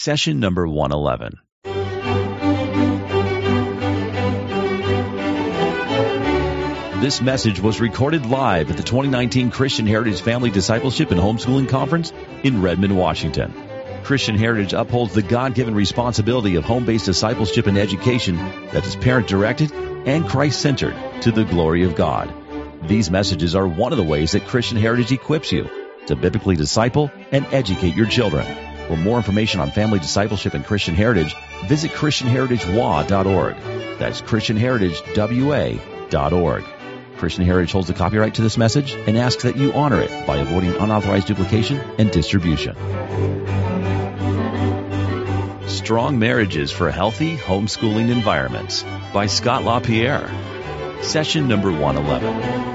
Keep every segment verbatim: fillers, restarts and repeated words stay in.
Session number one eleven. This message was recorded live at the twenty nineteen Christian Heritage Family Discipleship and Homeschooling Conference in Redmond, Washington. Christian Heritage upholds the God-given responsibility of home-based discipleship and education that is parent-directed and Christ-centered to the glory of God. These messages are one of the ways that Christian Heritage equips you to biblically disciple and educate your children. For more information on family discipleship and Christian Heritage, visit Christian Heritage W A dot org. That's Christian Heritage W A dot org. Christian Heritage holds the copyright to this message and asks that you honor it by avoiding unauthorized duplication and distribution. Strong Marriages for Healthy Homeschooling Environments by Scott LaPierre. Session number one eleven.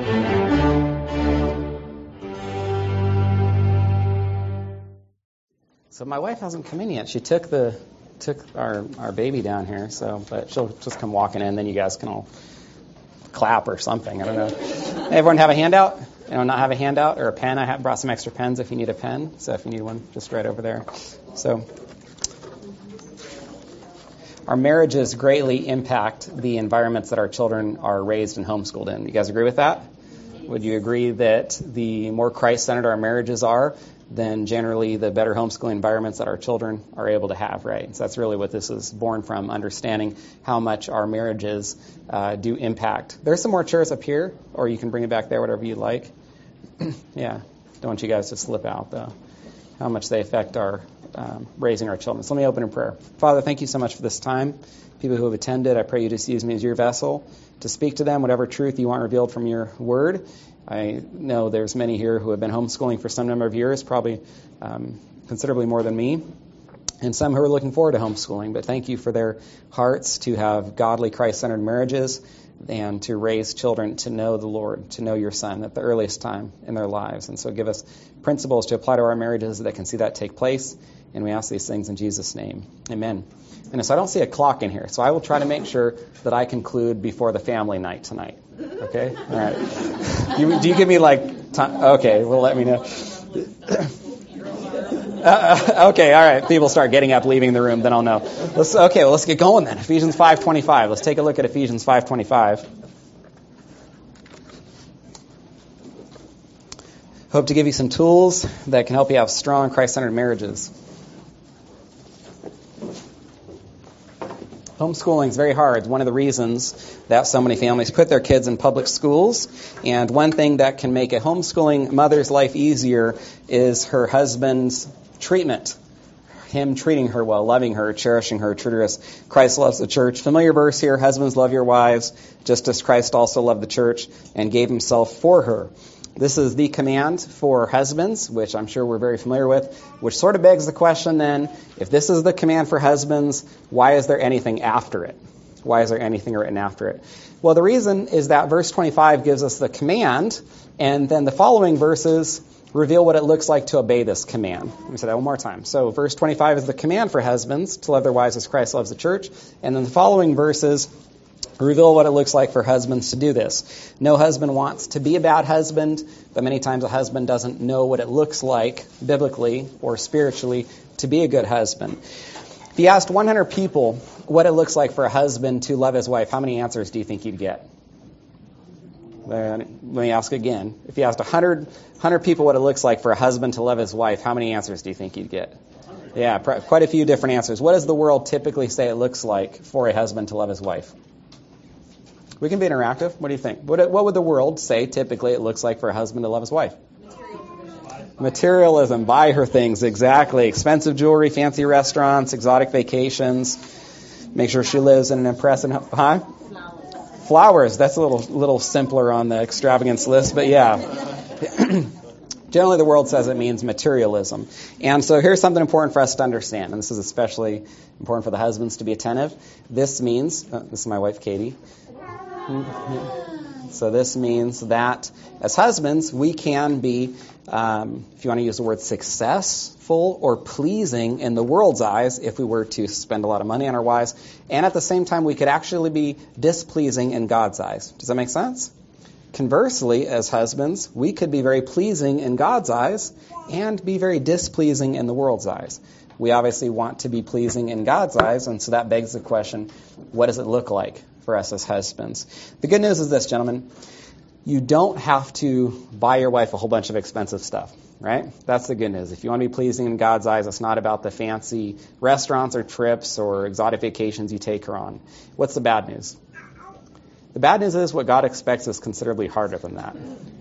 So my wife hasn't come in yet. She took the took our, our baby down here, so but she'll just come walking in, then you guys can all clap or something. I don't know. Everyone have a handout? Anyone not have a handout or a pen? I have brought some extra pens if you need a pen. So if you need one, just right over there. So our marriages greatly impact the environments that our children are raised and homeschooled in. You guys agree with that? Would you agree that the more Christ-centered our marriages are, then generally the better homeschooling environments that our children are able to have, right? So that's really what this is born from, understanding how much our marriages uh, do impact. There's some more chairs up here, or you can bring it back there, whatever you like. Yeah, don't want you guys to slip out, though. How much they affect our um, raising our children. So let me open in prayer. Father, thank you so much for this time. People who have attended, I pray you just use me as your vessel to speak to them, whatever truth you want revealed from your word. I know there's many here who have been homeschooling for some number of years, probably um, considerably more than me, and some who are looking forward to homeschooling. But thank you for their hearts to have godly, Christ-centered marriages and to raise children to know the Lord, to know your Son at the earliest time in their lives. And so give us principles to apply to our marriages that can see that take place. And we ask these things in Jesus' name. Amen. And so I don't see a clock in here, so I will try to make sure that I conclude before the family night tonight. Okay? All right. You, do you give me, like, time? Okay, well, let me know. Uh, okay, all right. People start getting up, leaving the room, then I'll know. Let's, okay, well, let's get going then. Ephesians five twenty-five. Let's take a look at Ephesians five twenty-five. Hope to give you some tools that can help you have strong, Christ-centered marriages. Homeschooling is very hard. It's one of the reasons that so many families put their kids in public schools. And one thing that can make a homeschooling mother's life easier is her husband's treatment. Him treating her well, loving her, cherishing her, treating her as Christ loves the church. Familiar verse here, husbands, love your wives, just as Christ also loved the church and gave himself for her. This is the command for husbands, which I'm sure we're very familiar with, which sort of begs the question then, if this is the command for husbands, why is there anything after it? Why is there anything written after it? Well, the reason is that verse twenty-five gives us the command, and then the following verses reveal what it looks like to obey this command. Let me say that one more time. So verse twenty-five is the command for husbands to love their wives as Christ loves the church, and then the following verses reveal what it looks like for husbands to do this. No husband wants to be a bad husband, but many times a husband doesn't know what it looks like biblically or spiritually to be a good husband. If you asked one hundred people what it looks like for a husband to love his wife, how many answers do you think you'd get? Let me ask again. If you asked one hundred, one hundred people what it looks like for a husband to love his wife, how many answers do you think you'd get? Yeah, quite a few different answers. What does the world typically say it looks like for a husband to love his wife? We can be interactive. What do you think? What, what would the world say typically it looks like for a husband to love his wife? Materialism. Materialism. Buy her things. Exactly. Expensive jewelry, fancy restaurants, exotic vacations. Make sure she lives in an impressive... Huh? Flowers. Flowers. That's a little little simpler on the extravagance list, but yeah. Generally, the world says it means materialism. And so here's something important for us to understand, and this is especially important for the husbands to be attentive. This means... Uh, this is my wife, Katie. So this means that as husbands, we can be, um, if you want to use the word successful or pleasing in the world's eyes, if we were to spend a lot of money on our wives, and at the same time we could actually be displeasing in God's eyes. Does that make sense? Conversely, as husbands, we could be very pleasing in God's eyes and be very displeasing in the world's eyes. We obviously want to be pleasing in God's eyes, and so that begs the question, what does it look like for us as husbands? The good news is this, gentlemen. You don't have to buy your wife a whole bunch of expensive stuff, right? That's the good news. If you want to be pleasing in God's eyes, it's not about the fancy restaurants or trips or exotic vacations you take her on. What's the bad news? The bad news is what God expects is considerably harder than that.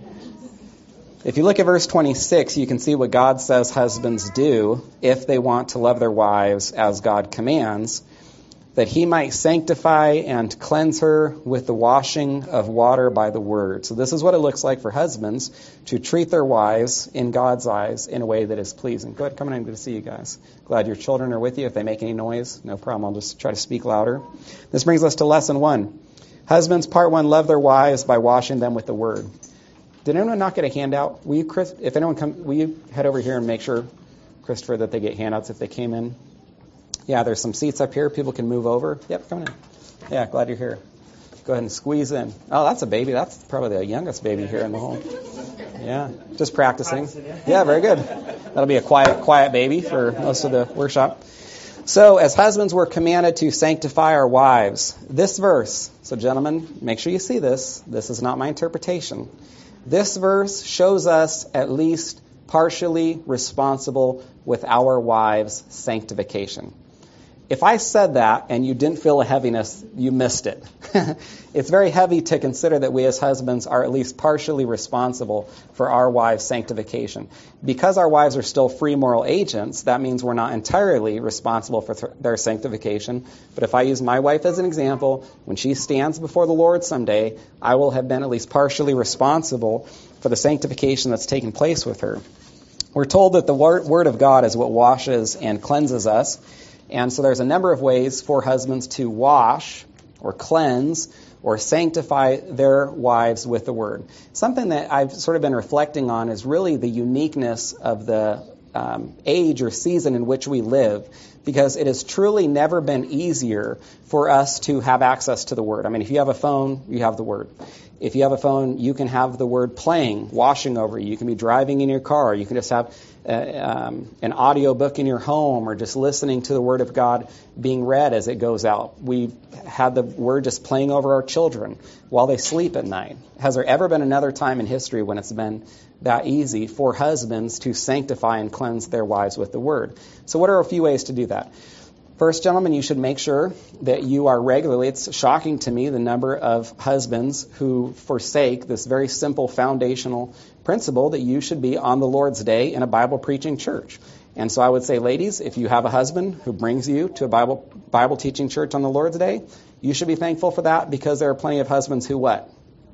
If you look at verse twenty-six, you can see what God says husbands do if they want to love their wives as God commands, that he might sanctify and cleanse her with the washing of water by the word. So this is what it looks like for husbands to treat their wives in God's eyes in a way that is pleasing. Go ahead, come in. Good to see you guys. Glad your children are with you. If they make any noise, no problem. I'll just try to speak louder. This brings us to lesson one. Husbands, part one, love their wives by washing them with the word. Did anyone not get a handout? Will you, Chris, if anyone come, will you head over here and make sure, Christopher, that they get handouts if they came in? Yeah, there's some seats up here. People can move over. Yep, come in. Yeah, glad you're here. Go ahead and squeeze in. Oh, that's a baby. That's probably the youngest baby here in the home. Yeah, just practicing. Yeah, very good. That'll be a quiet, quiet baby for most of the workshop. So, as husbands, we're commanded to sanctify our wives. This verse, so gentlemen, make sure you see this. This is not my interpretation. This verse shows us at least partially responsible with our wives' sanctification. If I said that and you didn't feel a heaviness, you missed it. It's very heavy to consider that we as husbands are at least partially responsible for our wives' sanctification. Because our wives are still free moral agents, that means we're not entirely responsible for th- their sanctification. But if I use my wife as an example, when she stands before the Lord someday, I will have been at least partially responsible for the sanctification that's taken place with her. We're told that the Word of God is what washes and cleanses us. And so there's a number of ways for husbands to wash or cleanse or sanctify their wives with the Word. Something that I've sort of been reflecting on is really the uniqueness of the um, age or season in which we live, because it has truly never been easier for us to have access to the Word. I mean, if you have a phone, you have the Word. If you have a phone, you can have the Word playing, washing over you. You can be driving in your car. You can just have uh, um, an audio book in your home, or just listening to the Word of God being read as it goes out. We had the Word just playing over our children while they sleep at night. Has there ever been another time in history when it's been that easy for husbands to sanctify and cleanse their wives with the Word? So what are a few ways to do that? First, gentlemen, you should make sure that you are regularly, it's shocking to me the number of husbands who forsake this very simple foundational principle that you should be on the Lord's Day in a Bible preaching church. And so I would say, ladies, if you have a husband who brings you to a Bible Bible teaching church on the Lord's Day, you should be thankful for that, because there are plenty of husbands who what?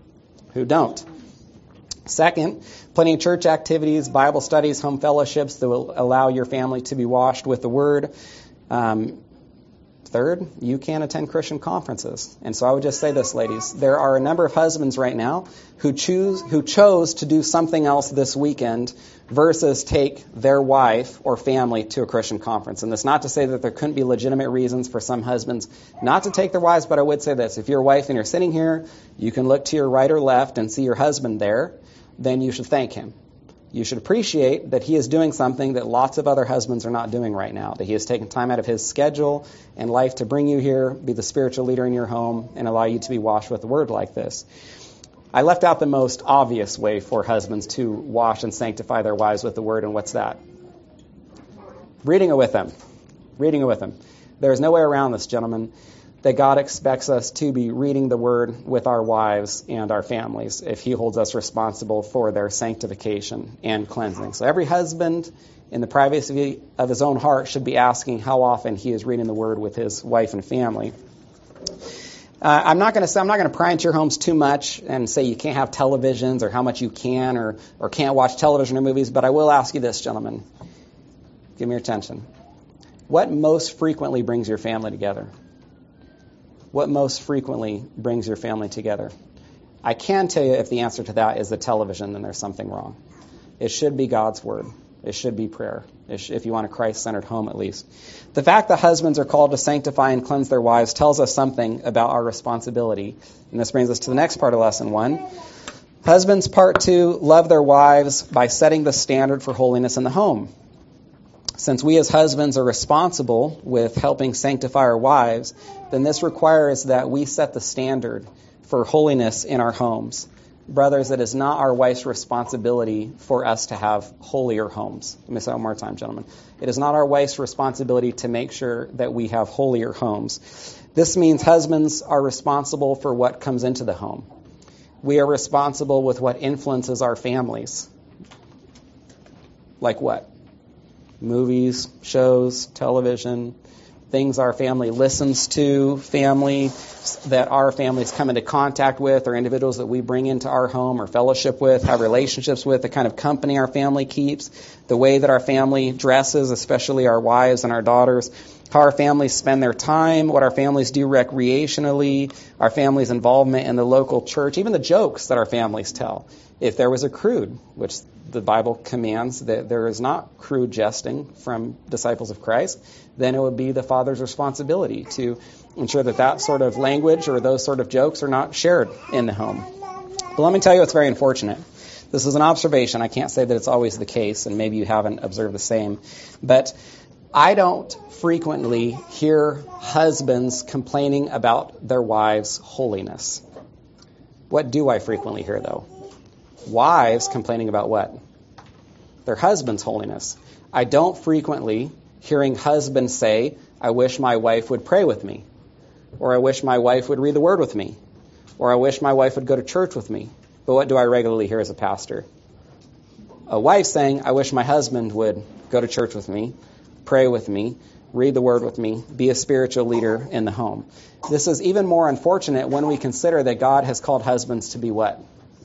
Who don't. Second, plenty of church activities, Bible studies, home fellowships that will allow your family to be washed with the Word. Um, third, you can attend Christian conferences. And so I would just say this, ladies. There are a number of husbands right now who choose who chose to do something else this weekend versus take their wife or family to a Christian conference. And that's not to say that there couldn't be legitimate reasons for some husbands not to take their wives, but I would say this. If you're a wife and you're sitting here, you can look to your right or left and see your husband there, then you should thank him. You should appreciate that he is doing something that lots of other husbands are not doing right now, that he has taken time out of his schedule and life to bring you here, be the spiritual leader in your home, and allow you to be washed with the Word like this. I left out the most obvious way for husbands to wash and sanctify their wives with the Word, and what's that? Reading it with them. Reading it with them. There is no way around this, gentlemen, that God expects us to be reading the Word with our wives and our families if He holds us responsible for their sanctification and cleansing. So every husband, in the privacy of his own heart, should be asking how often he is reading the Word with his wife and family. Uh, I'm not going to say I'm not going to pry into your homes too much and say you can't have televisions or how much you can or or can't watch television or movies, but I will ask you this, gentlemen. Give me your attention. What most frequently brings your family together? What most frequently brings your family together? I can tell you if the answer to that is the television, then there's something wrong. It should be God's Word. It should be prayer, if you want a Christ-centered home at least. The fact that husbands are called to sanctify and cleanse their wives tells us something about our responsibility. And this brings us to the next part of lesson one. Husbands, part two, love their wives by setting the standard for holiness in the home. Since we as husbands are responsible with helping sanctify our wives, then this requires that we set the standard for holiness in our homes. Brothers, it is not our wife's responsibility for us to have holier homes. Let me say it one more time, gentlemen. It is not our wife's responsibility to make sure that we have holier homes. This means husbands are responsible for what comes into the home. We are responsible with what influences our families. Like what? Movies, shows, television, things our family listens to, family that our families come into contact with, or individuals that we bring into our home or fellowship with, have relationships with, the kind of company our family keeps, the way that our family dresses, especially our wives and our daughters, how our families spend their time, what our families do recreationally, our family's involvement in the local church, even the jokes that our families tell. If there was a crude, which the Bible commands that there is not crude jesting from disciples of Christ, then it would be the father's responsibility to ensure that that sort of language or those sort of jokes are not shared in the home. But let me tell you what's very unfortunate. This is an observation. I can't say that it's always the case, and maybe you haven't observed the same. But I don't frequently hear husbands complaining about their wives' holiness. What do I frequently hear, though? Wives complaining about what? Their husband's holiness. I don't frequently hearing husbands say, I wish my wife would pray with me, or I wish my wife would read the word with me, or I wish my wife would go to church with me. But what do I regularly hear as a pastor? A wife saying, I wish my husband would go to church with me, pray with me, read the word with me, be a spiritual leader in the home. This is even more unfortunate when we consider that God has called husbands to be what?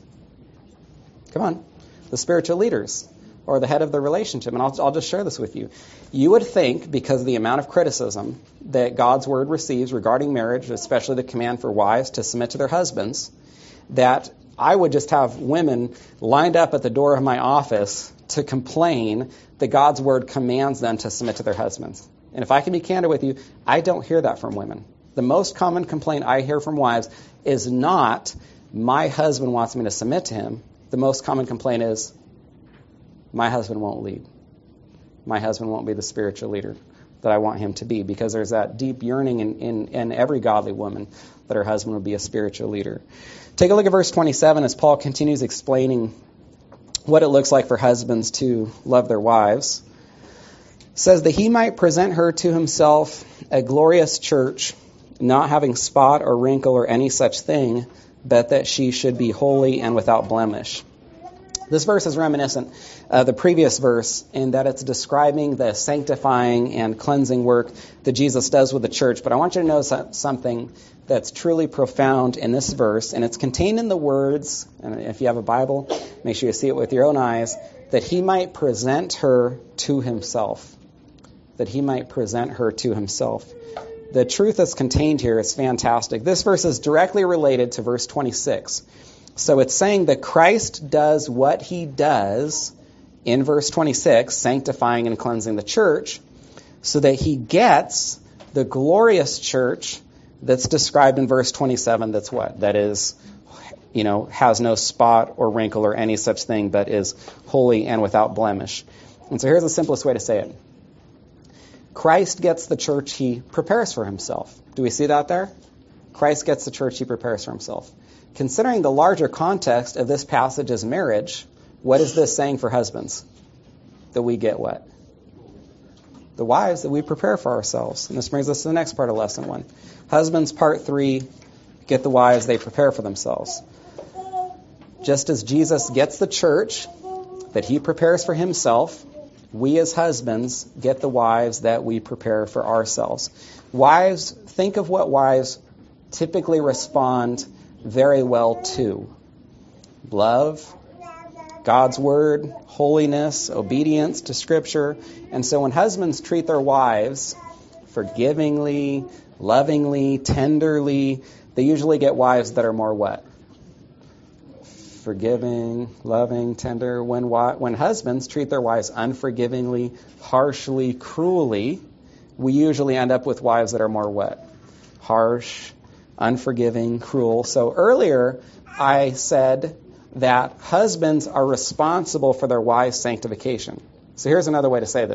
Come on, the spiritual leaders, or the head of the relationship. And I'll, I'll just share this with you. You would think, because of the amount of criticism that God's word receives regarding marriage, especially the command for wives to submit to their husbands, that I would just have women lined up at the door of my office to complain that God's word commands them to submit to their husbands. And if I can be candid with you, I don't hear that from women. The most common complaint I hear from wives is not, my husband wants me to submit to him. The most common complaint is, my husband won't lead. My husband won't be the spiritual leader that I want him to be, because there's that deep yearning in, in, in every godly woman that her husband would be a spiritual leader. Take a look at verse twenty-seven as Paul continues explaining what it looks like for husbands to love their wives. It says that he might present her to himself a glorious church, not having spot or wrinkle or any such thing, but that she should be holy and without blemish. This verse is reminiscent of the previous verse in that it's describing the sanctifying and cleansing work that Jesus does with the church. But I want you to notice something that's truly profound in this verse, and it's contained in the words, and if you have a Bible, make sure you see it with your own eyes, that he might present her to himself. That he might present her to himself. The truth that's contained here is fantastic. This verse is directly related to verse twenty-six. So it's saying that Christ does what he does in verse twenty-six, sanctifying and cleansing the church, so that he gets the glorious church that's described in verse twenty-seven. That's what? That is, you know, has no spot or wrinkle or any such thing, but is holy and without blemish. And so here's the simplest way to say it. Christ gets the church he prepares for himself. Do we see that there? Christ gets the church he prepares for himself. Considering the larger context of this passage as marriage, what is this saying for husbands? That we get what? The wives that we prepare for ourselves. And this brings us to the next part of lesson one. Husbands, part three, get the wives they prepare for themselves. Just as Jesus gets the church that he prepares for himself, we as husbands get the wives that we prepare for ourselves. Wives, think of what wives typically respond very well to. Love, God's word, holiness, obedience to Scripture. And so when husbands treat their wives forgivingly, lovingly, tenderly, they usually get wives that are more what? Forgiving, loving, tender. When when husbands treat their wives unforgivingly, harshly, cruelly, we usually end up with wives that are more what? Harsh, unforgiving, cruel. So earlier I said that husbands are responsible for their wives' sanctification. So here's another way to say this.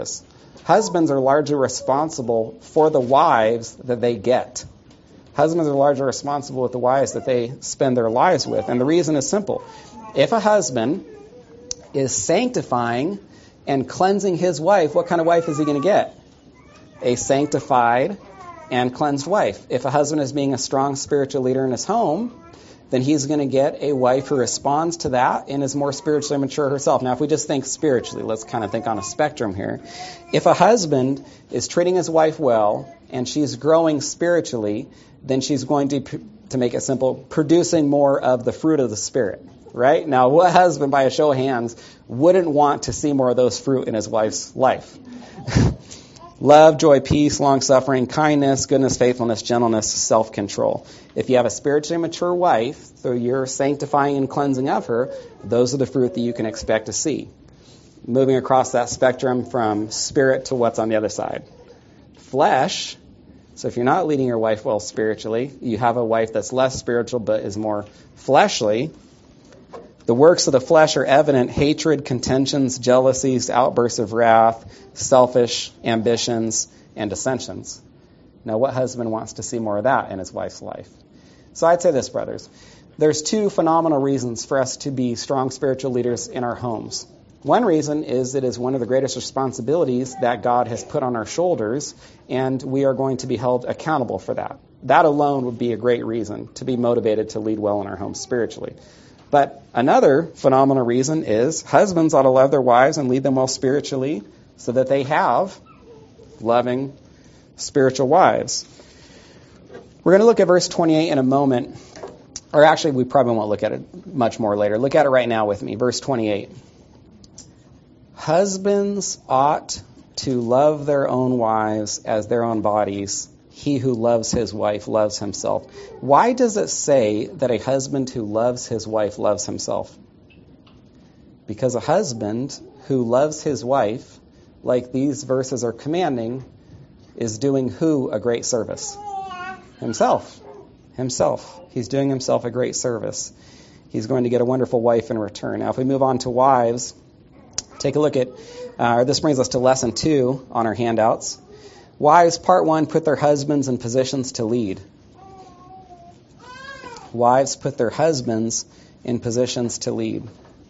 Husbands are largely responsible for the wives that they get. Husbands are largely responsible with the wives that they spend their lives with. And the reason is simple. If a husband is sanctifying and cleansing his wife, what kind of wife is he going to get? A sanctified and cleansed wife. If a husband is being a strong spiritual leader in his home, then he's going to get a wife who responds to that and is more spiritually mature herself. Now, if we just think spiritually, let's kind of think on a spectrum here. If a husband is treating his wife well and she's growing spiritually, then she's going to, to make it simple, producing more of the fruit of the Spirit. Right? Now, what husband, by a show of hands, wouldn't want to see more of those fruit in his wife's life? Love, joy, peace, long-suffering, kindness, goodness, faithfulness, gentleness, self-control. If you have a spiritually mature wife, through your sanctifying and cleansing of her, those are the fruit that you can expect to see. Moving across that spectrum from spirit to what's on the other side. Flesh. So if you're not leading your wife well spiritually, you have a wife that's less spiritual but is more fleshly. The works of the flesh are evident: hatred, contentions, jealousies, outbursts of wrath, selfish ambitions, and dissensions. Now, what husband wants to see more of that in his wife's life? So I'd say this, brothers. There's two phenomenal reasons for us to be strong spiritual leaders in our homes. One reason is it is one of the greatest responsibilities that God has put on our shoulders, and we are going to be held accountable for that. That alone would be a great reason to be motivated to lead well in our homes spiritually. But another phenomenal reason is husbands ought to love their wives and lead them well spiritually so that they have loving spiritual wives. We're going to look at verse twenty-eight in a moment. Or actually, we probably won't look at it much more later. Look at it right now with me. Verse twenty-eight. Husbands ought to love their own wives as their own bodies. He who loves his wife loves himself. Why does it say that a husband who loves his wife loves himself? Because a husband who loves his wife, like these verses are commanding, is doing who a great service? Himself. Himself. He's doing himself a great service. He's going to get a wonderful wife in return. Now, if we move on to wives, take a look at, uh, this brings us to lesson two on our handouts. Wives, part one, put their husbands in positions to lead. Wives, put their husbands in positions to lead.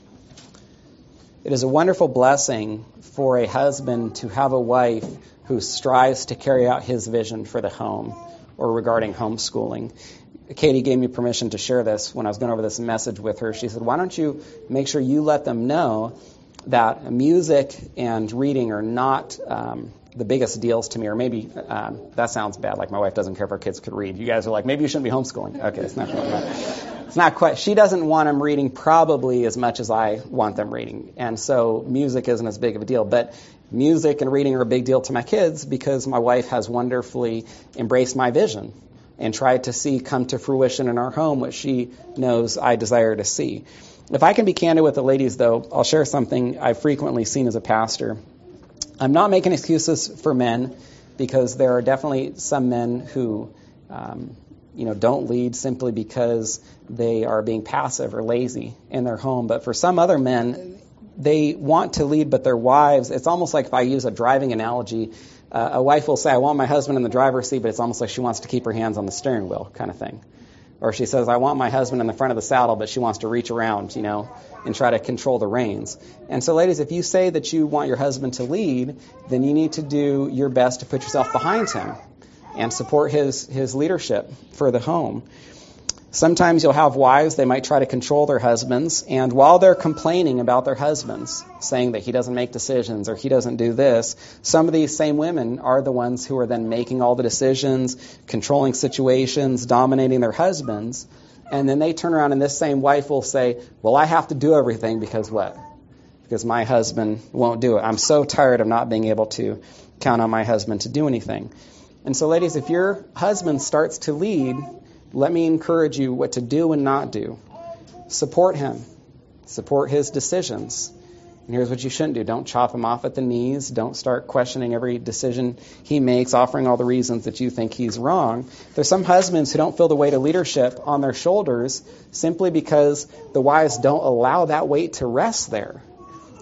It is a wonderful blessing for a husband to have a wife who strives to carry out his vision for the home or regarding homeschooling. Katie gave me permission to share this when I was going over this message with her. She said, why don't you make sure you let them know that music and reading are not um, the biggest deals to me, or maybe um, that sounds bad, like my wife doesn't care if our kids could read. You guys are like, maybe you shouldn't be homeschooling. Okay, it's not quite that. It's not quite. She doesn't want them reading probably as much as I want them reading, and so music isn't as big of a deal. But music and reading are a big deal to my kids because my wife has wonderfully embraced my vision and tried to see come to fruition in our home what she knows I desire to see. If I can be candid with the ladies, though, I'll share something I've frequently seen as a pastor. I'm not making excuses for men because there are definitely some men who, um, you know, don't lead simply because they are being passive or lazy in their home. But for some other men, they want to lead, but their wives, it's almost like if I use a driving analogy, uh, a wife will say, I want my husband in the driver's seat, but it's almost like she wants to keep her hands on the steering wheel kind of thing. Or she says, I want my husband in the front of the saddle, but she wants to reach around, you know, and try to control the reins. And so, ladies, if you say that you want your husband to lead, then you need to do your best to put yourself behind him and support his, his leadership for the home. Sometimes you'll have wives, they might try to control their husbands, and while they're complaining about their husbands, saying that he doesn't make decisions or he doesn't do this, some of these same women are the ones who are then making all the decisions, controlling situations, dominating their husbands, and then they turn around and this same wife will say, well, I have to do everything because what? Because my husband won't do it. I'm so tired of not being able to count on my husband to do anything. And so, ladies, if your husband starts to lead, let me encourage you what to do and not do. Support him. Support his decisions. And here's what you shouldn't do. Don't chop him off at the knees. Don't start questioning every decision he makes, offering all the reasons that you think he's wrong. There's some husbands who don't feel the weight of leadership on their shoulders simply because the wives don't allow that weight to rest there.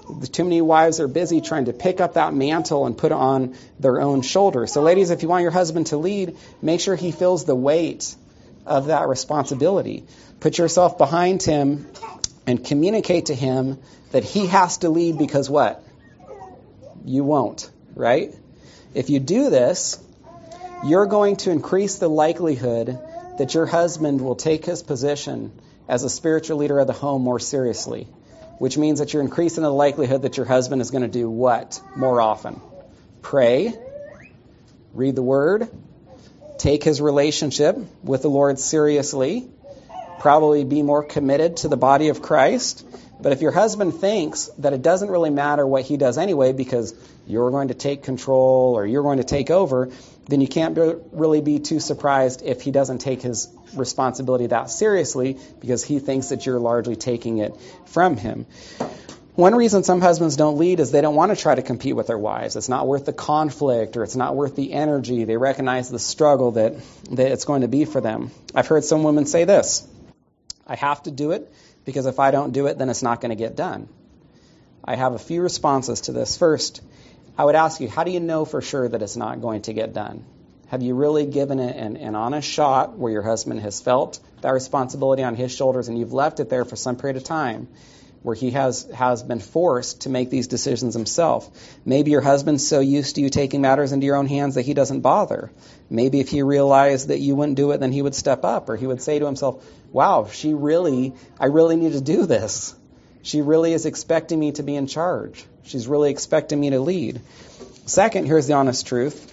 Too many wives are busy trying to pick up that mantle and put it on their own shoulders. So ladies, if you want your husband to lead, make sure he feels the weight of that responsibility. Put yourself behind him and communicate to him that he has to lead because what? You won't, right? If you do this, you're going to increase the likelihood that your husband will take his position as a spiritual leader of the home more seriously, which means that you're increasing the likelihood that your husband is going to do what more often? Pray, read the Word, take his relationship with the Lord seriously, probably be more committed to the body of Christ. But if your husband thinks that it doesn't really matter what he does anyway because you're going to take control or you're going to take over, then you can't be, really be too surprised if he doesn't take his responsibility that seriously because he thinks that you're largely taking it from him. One reason some husbands don't lead is they don't want to try to compete with their wives. It's not worth the conflict or it's not worth the energy. They recognize the struggle that, that it's going to be for them. I've heard some women say this, I have to do it because if I don't do it, then it's not going to get done. I have a few responses to this. First, I would ask you, how do you know for sure that it's not going to get done? Have you really given it an, an honest shot where your husband has felt that responsibility on his shoulders and you've left it there for some period of time where he has, has been forced to make these decisions himself? Maybe your husband's so used to you taking matters into your own hands that he doesn't bother. Maybe if he realized that you wouldn't do it, then he would step up, or he would say to himself, wow, she really, I really need to do this. She really is expecting me to be in charge. She's really expecting me to lead. Second, here's the honest truth.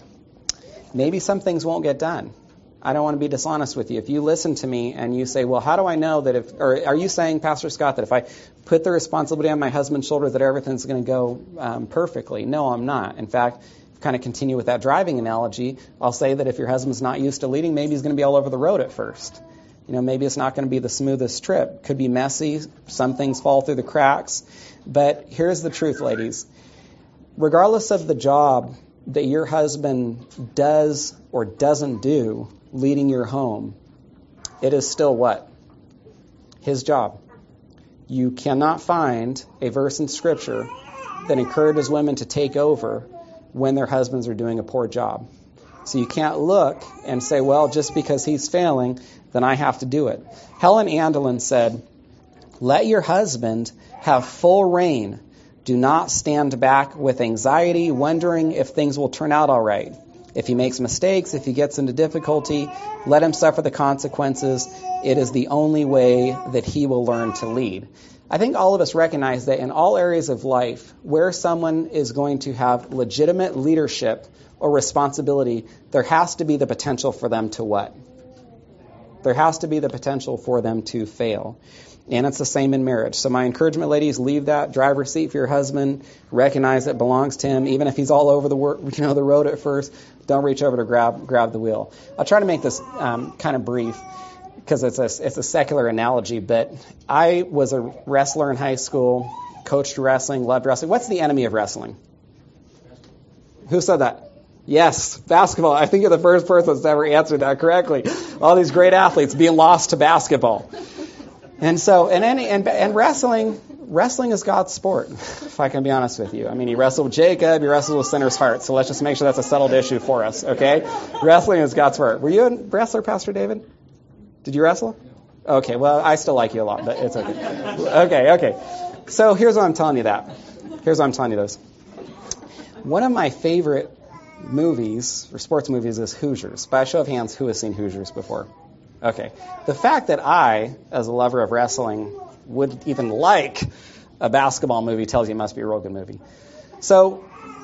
Maybe some things won't get done. I don't want to be dishonest with you. If you listen to me and you say, well, how do I know that if, or are you saying, Pastor Scott, that if I put the responsibility on my husband's shoulders that everything's going to go um, perfectly? No, I'm not. In fact, kind of continue with that driving analogy, I'll say that if your husband's not used to leading, maybe he's going to be all over the road at first. You know, maybe it's not going to be the smoothest trip. Could be messy. Some things fall through the cracks. But here's the truth, ladies. Regardless of the job that your husband does or doesn't do leading your home, it is still what? His job. You cannot find a verse in Scripture that encourages women to take over when their husbands are doing a poor job. So you can't look and say, well, just because he's failing, then I have to do it. Helen Andelin said, let your husband have full reign. Do not stand back with anxiety, wondering if things will turn out all right. If he makes mistakes, if he gets into difficulty, let him suffer the consequences. It is the only way that he will learn to lead. I think all of us recognize that in all areas of life, where someone is going to have legitimate leadership or responsibility, there has to be the potential for them to what? There has to be the potential for them to fail. And it's the same in marriage. So my encouragement, ladies, leave that driver's seat for your husband. Recognize it belongs to him. Even if he's all over the work, you know, the road at first, don't reach over to grab grab the wheel. I'll try to make this um, kind of brief because it's a, it's a secular analogy. But I was a wrestler in high school, coached wrestling, loved wrestling. What's the enemy of wrestling? Who said that? Yes, basketball. I think you're the first person that's ever answered that correctly. All these great athletes being lost to basketball. And so, and any, and, and wrestling, wrestling is God's sport, if I can be honest with you. I mean, he wrestled with Jacob, he wrestled with sinner's heart. So let's just make sure that's a settled issue for us, okay? Wrestling is God's sport. Were you a wrestler, Pastor David? Did you wrestle? Okay, well, I still like you a lot, but it's okay. Okay, okay. So here's why I'm telling you that. Here's why I'm telling you this. One of my favorite movies, or sports movies, is Hoosiers. By a show of hands, who has seen Hoosiers before? Okay. The fact that I, as a lover of wrestling, would even like a basketball movie tells you it must be a real good movie. So,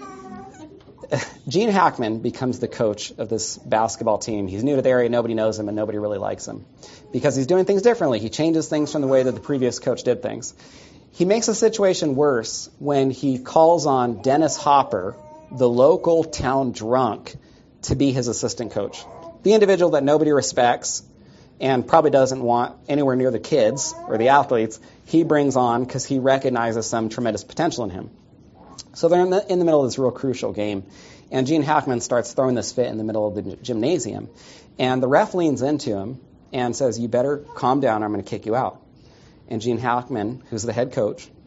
Gene Hackman becomes the coach of this basketball team. He's new to the area, nobody knows him, and nobody really likes him. Because he's doing things differently. He changes things from the way that the previous coach did things. He makes the situation worse when he calls on Dennis Hopper, the local town drunk, to be his assistant coach. The individual that nobody respects and probably doesn't want anywhere near the kids or the athletes, he brings on because he recognizes some tremendous potential in him. So they're in the, in the middle of this real crucial game, and Gene Hackman starts throwing this fit in the middle of the gymnasium. And the ref leans into him and says, you better calm down or I'm going to kick you out. And Gene Hackman, who's the head coach,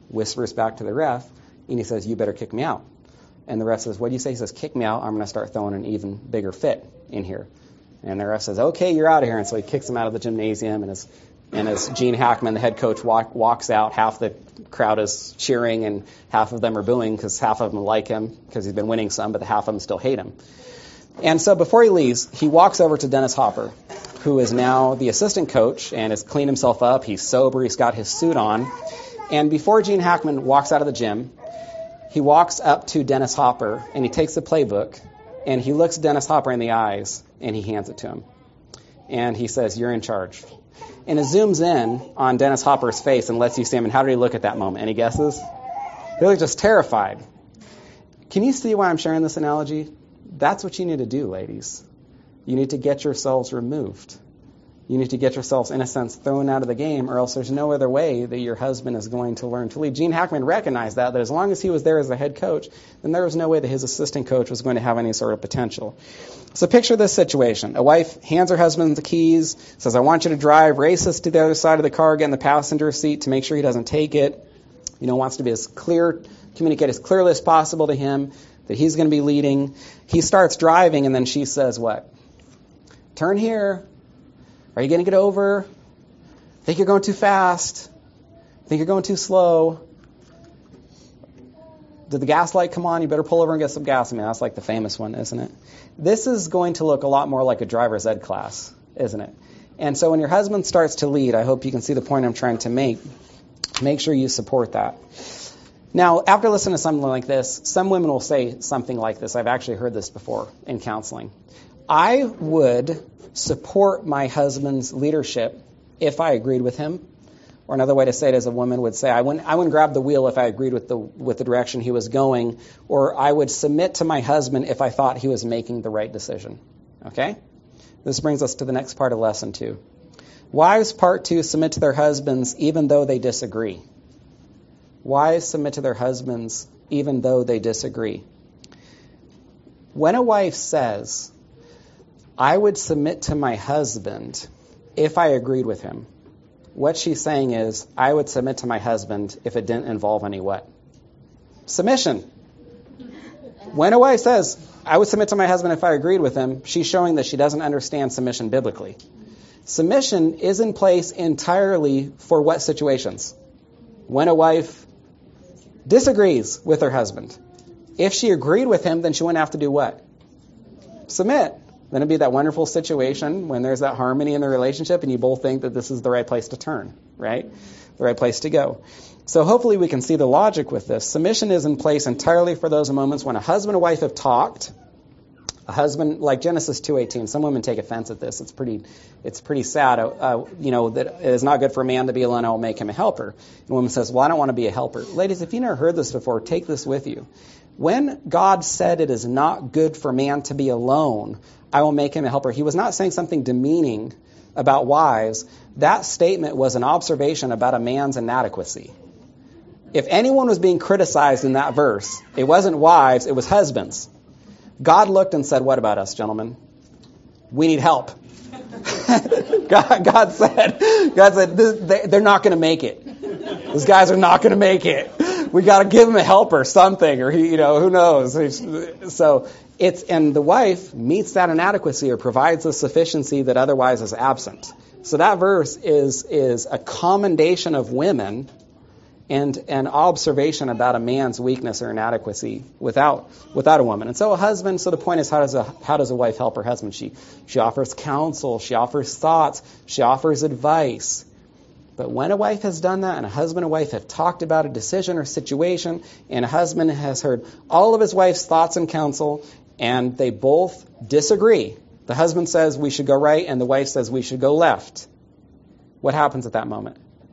whispers back to the ref, and he says, you better kick me out. And the ref says, what do you say? He says, kick me out. I'm going to start throwing an even bigger fit in here. And the ref says, okay, you're out of here. And so he kicks him out of the gymnasium, and as, and as Gene Hackman, the head coach, walk, walks out, half the crowd is cheering and half of them are booing because half of them like him because he's been winning some, but the half of them still hate him. And so before he leaves, he walks over to Dennis Hopper, who is now the assistant coach and has cleaned himself up. He's sober. He's got his suit on. And before Gene Hackman walks out of the gym, he walks up to Dennis Hopper, and he takes the playbook, and he looks Dennis Hopper in the eyes, and he hands it to him. And he says, you're in charge. And it zooms in on Dennis Hopper's face and lets you see him. And how did he look at that moment? Any guesses? He looked just terrified. Can you see why I'm sharing this analogy? That's what you need to do, ladies. You need to get yourselves removed. You need to get yourselves, in a sense, thrown out of the game, or else there's no other way that your husband is going to learn to lead. Gene Hackman recognized that, that as long as he was there as the head coach, then there was no way that his assistant coach was going to have any sort of potential. So picture this situation. A wife hands her husband the keys, says, I want you to drive, races to the other side of the car, get in the passenger seat to make sure he doesn't take it. You know, wants to be as clear, communicate as clearly as possible to him that he's going to be leading. He starts driving, and then she says what? Turn here. Are you going to get over? Think you're going too fast? Think you're going too slow? Did the gas light come on? You better pull over and get some gas. I mean, that's like the famous one, isn't it? This is going to look a lot more like a driver's ed class, isn't it? And so when your husband starts to lead, I hope you can see the point I'm trying to make. Make sure you support that. Now, after listening to something like this, some women will say something like this. I've actually heard this before in counseling. I would support my husband's leadership if I agreed with him. Or another way to say it is a woman would say, I wouldn't, I wouldn't grab the wheel if I agreed with the with the direction he was going, or I would submit to my husband if I thought he was making the right decision. Okay? This brings us to the next part of lesson two. Wives, part two, submit to their husbands even though they disagree. Wives submit to their husbands even though they disagree. When a wife says, I would submit to my husband if I agreed with him, what she's saying is, I would submit to my husband if it didn't involve any what? Submission. When a wife says, I would submit to my husband if I agreed with him, she's showing that she doesn't understand submission biblically. Submission is in place entirely for what situations? When a wife disagrees with her husband. If she agreed with him, then she wouldn't have to do what? Submit. Then it'd be that wonderful situation when there's that harmony in the relationship and you both think that this is the right place to turn, right? The right place to go. So hopefully we can see the logic with this. Submission is in place entirely for those moments when a husband and wife have talked. A husband, like Genesis two eighteen, some women take offense at this. It's pretty it's pretty sad, uh, you know, that it is not good for a man to be alone. I will make him a helper. And a woman says, well, I don't want to be a helper. Ladies, if you've never heard this before, take this with you. When God said it is not good for man to be alone, I will make him a helper, he was not saying something demeaning about wives. That statement was an observation about a man's inadequacy. If anyone was being criticized in that verse, it wasn't wives, it was husbands. God looked and said, what about us, gentlemen? We need help. God, God said, God said, this, they're not going to make it. These guys are not going to make it. We got to give him a helper, something, or he, you know, who knows? So it's, and the wife meets that inadequacy or provides the sufficiency that otherwise is absent. So that verse is is a commendation of women and an observation about a man's weakness or inadequacy without without a woman. And so a husband, so the point is, how does a how does a wife help her husband? She she offers counsel, she offers thoughts, she offers advice. But when a wife has done that, and a husband and wife have talked about a decision or situation, and a husband has heard all of his wife's thoughts and counsel, and they both disagree. The husband says we should go right, and the wife says we should go left. What happens at that moment?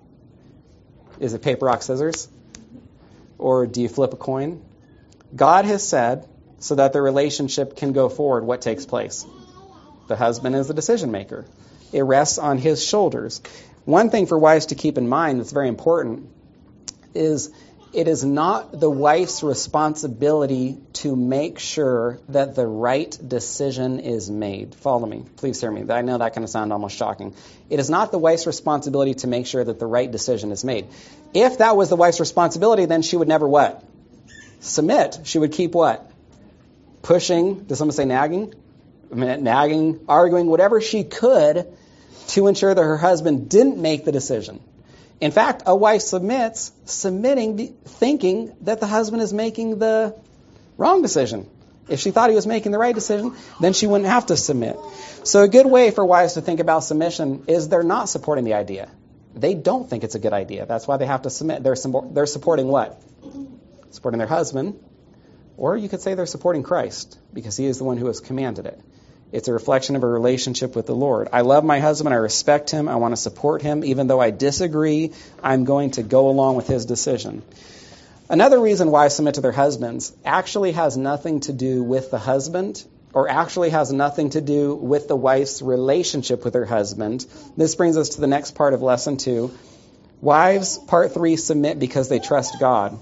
Is it paper, rock, scissors? Or do you flip a coin? God has said, so that the relationship can go forward, what takes place? The husband is the decision maker. It rests on his shoulders. One thing for wives to keep in mind that's very important is it is not the wife's responsibility to make sure that the right decision is made. Follow me. Please hear me. I know that can sound almost shocking. It is not the wife's responsibility to make sure that the right decision is made. If that was the wife's responsibility, then she would never what? Submit. She would keep what? Pushing. Does someone say nagging? I mean, nagging, arguing, whatever she could to ensure that her husband didn't make the decision. In fact, a wife submits, submitting, thinking that the husband is making the wrong decision. If she thought he was making the right decision, then she wouldn't have to submit. So a good way for wives to think about submission is they're not supporting the idea. They don't think it's a good idea. That's why they have to submit. They're, they're supporting what? Supporting their husband. Or you could say they're supporting Christ, because he is the one who has commanded it. It's a reflection of a relationship with the Lord. I love my husband. I respect him. I want to support him. Even though I disagree, I'm going to go along with his decision. Another reason wives submit to their husbands actually has nothing to do with the husband, or actually has nothing to do with the wife's relationship with her husband. This brings us to the next part of lesson two. Wives, part three, submit because they trust God.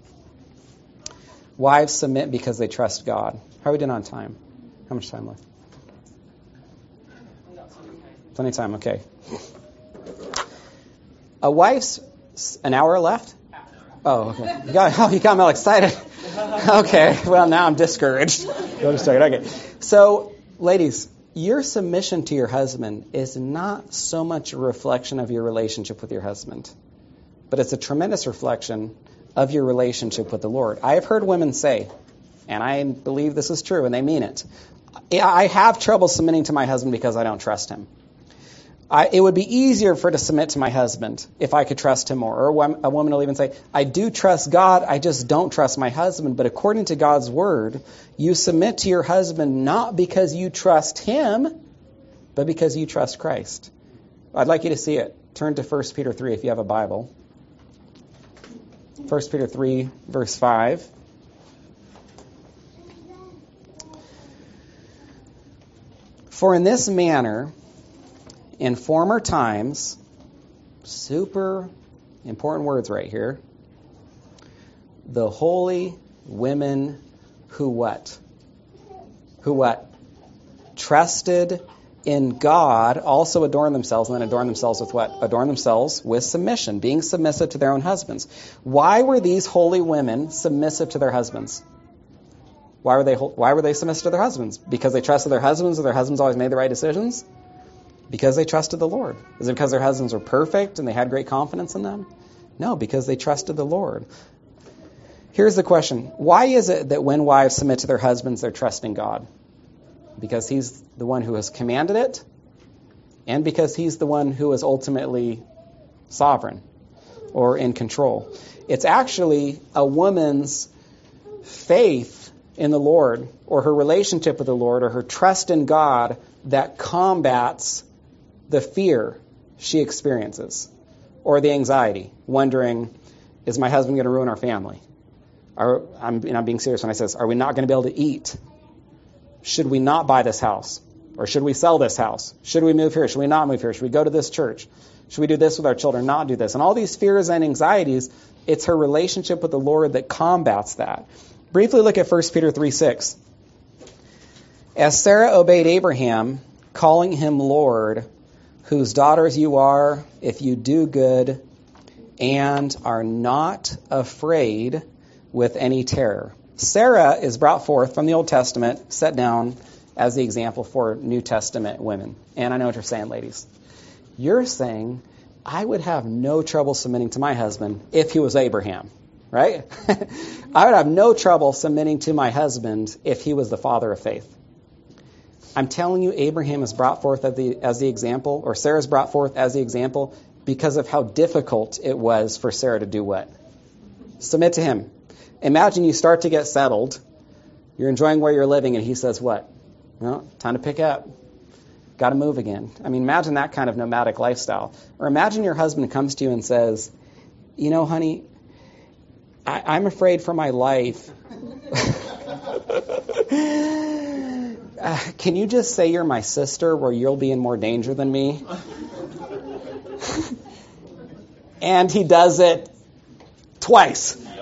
Wives submit because they trust God. How are we doing on time? How much time left? Plenty of time, okay. A wife's, an hour left? Oh, okay. You got, oh, you got me all excited. Okay, well, now I'm discouraged. Go to start. Okay. So, ladies, your submission to your husband is not so much a reflection of your relationship with your husband, but it's a tremendous reflection of your relationship with the Lord. I have heard women say, and I believe this is true, and they mean it, I have trouble submitting to my husband because I don't trust him. I, it would be easier for to submit to my husband if I could trust him more. Or a woman will even say, I do trust God, I just don't trust my husband. But according to God's word, you submit to your husband not because you trust him, but because you trust Christ. I'd like you to see it. Turn to First Peter three if you have a Bible. First Peter three, verse five. For in this manner, in former times, super important words right here, the holy women who what? Who what? Trusted in God also adorn themselves, and then adorn themselves with what? Adorn themselves with submission, being submissive to their own husbands. Why were these holy women submissive to their husbands? Why were they Why were they submissive to their husbands? Because they trusted their husbands, or their husbands always made the right decisions? Because they trusted the Lord. Is it because their husbands were perfect and they had great confidence in them? No, because they trusted the Lord. Here's the question. Why is it that when wives submit to their husbands, they're trusting God? Because he's the one who has commanded it, and because he's the one who is ultimately sovereign or in control. It's actually a woman's faith in the Lord, or her relationship with the Lord, or her trust in God that combats the fear she experiences, or the anxiety, wondering, is my husband going to ruin our family? Are, I'm, and I'm being serious when I say this, are we not going to be able to eat? Should we not buy this house? Or should we sell this house? Should we move here? Should we not move here? Should we go to this church? Should we do this with our children, not do this? And all these fears and anxieties, it's her relationship with the Lord that combats that. Briefly look at First Peter three six. As Sarah obeyed Abraham, calling him Lord, whose daughters you are, if you do good, and are not afraid with any terror. Sarah is brought forth from the Old Testament, set down as the example for New Testament women. And I know what you're saying, ladies. You're saying, I would have no trouble submitting to my husband if he was Abraham, right? I would have no trouble submitting to my husband if he was the father of faith. I'm telling you, Abraham is brought forth as the, as the example, or Sarah's brought forth as the example, because of how difficult it was for Sarah to do what? Submit to him. Imagine you start to get settled, you're enjoying where you're living, and he says what? Well, time to pick up. Got to move again. I mean, imagine that kind of nomadic lifestyle. Or imagine your husband comes to you and says, you know, honey, I, I'm afraid for my life. Uh, can you just say you're my sister where you'll be in more danger than me? And he does it twice.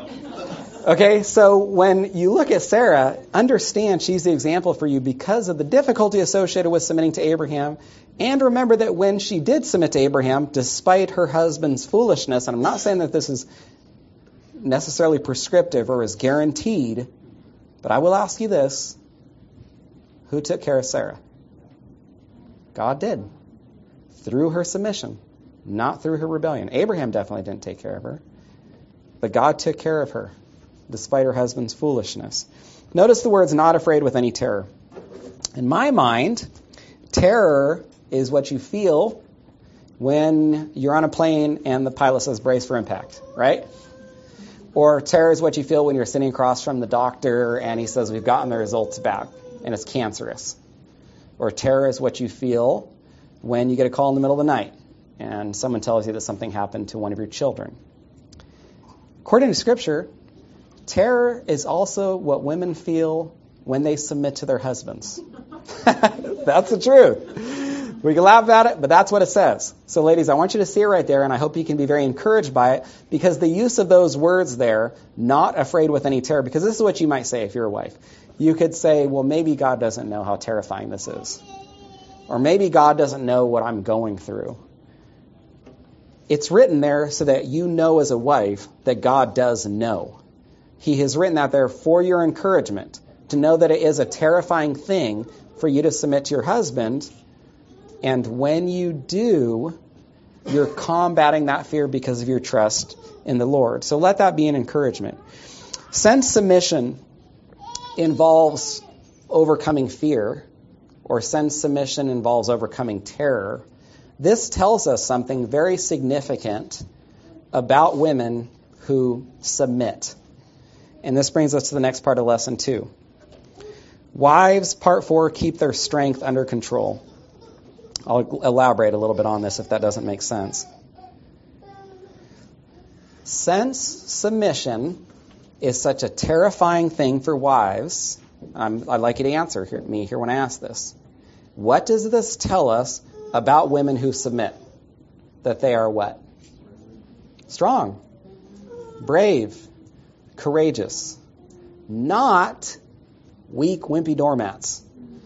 Okay, so when you look at Sarah, understand she's the example for you because of the difficulty associated with submitting to Abraham. And remember that when she did submit to Abraham, despite her husband's foolishness, and I'm not saying that this is necessarily prescriptive or is guaranteed, but I will ask you this. Who took care of Sarah? God did. Through her submission, not through her rebellion. Abraham definitely didn't take care of her, but God took care of her, despite her husband's foolishness. Notice the words, not afraid with any terror. In my mind, terror is what you feel when you're on a plane and the pilot says brace for impact, right? Or terror is what you feel when you're sitting across from the doctor and he says, we've gotten the results back and it's cancerous. Or terror is what you feel when you get a call in the middle of the night and someone tells you that something happened to one of your children. According to Scripture, terror is also what women feel when they submit to their husbands. That's the truth. We can laugh about it, but that's what it says. So ladies, I want you to see it right there, and I hope you can be very encouraged by it, because the use of those words there, not afraid with any terror, because this is what you might say if you're a wife. You could say, well, maybe God doesn't know how terrifying this is. Or maybe God doesn't know what I'm going through. It's written there so that you know as a wife that God does know. He has written that there for your encouragement, to know that it is a terrifying thing for you to submit to your husband. And when you do, you're combating that fear because of your trust in the Lord. So let that be an encouragement. Since submission involves overcoming fear, or since submission involves overcoming terror, this tells us something very significant about women who submit. And this brings us to the next part of lesson two. Wives, part four, keep their strength under control. I'll elaborate a little bit on this if that doesn't make sense. Since submission is such a terrifying thing for wives, I'm, I'd like you to answer here, me here when I ask this. What does this tell us about women who submit? That they are what? Strong, brave, courageous, not weak, wimpy doormats.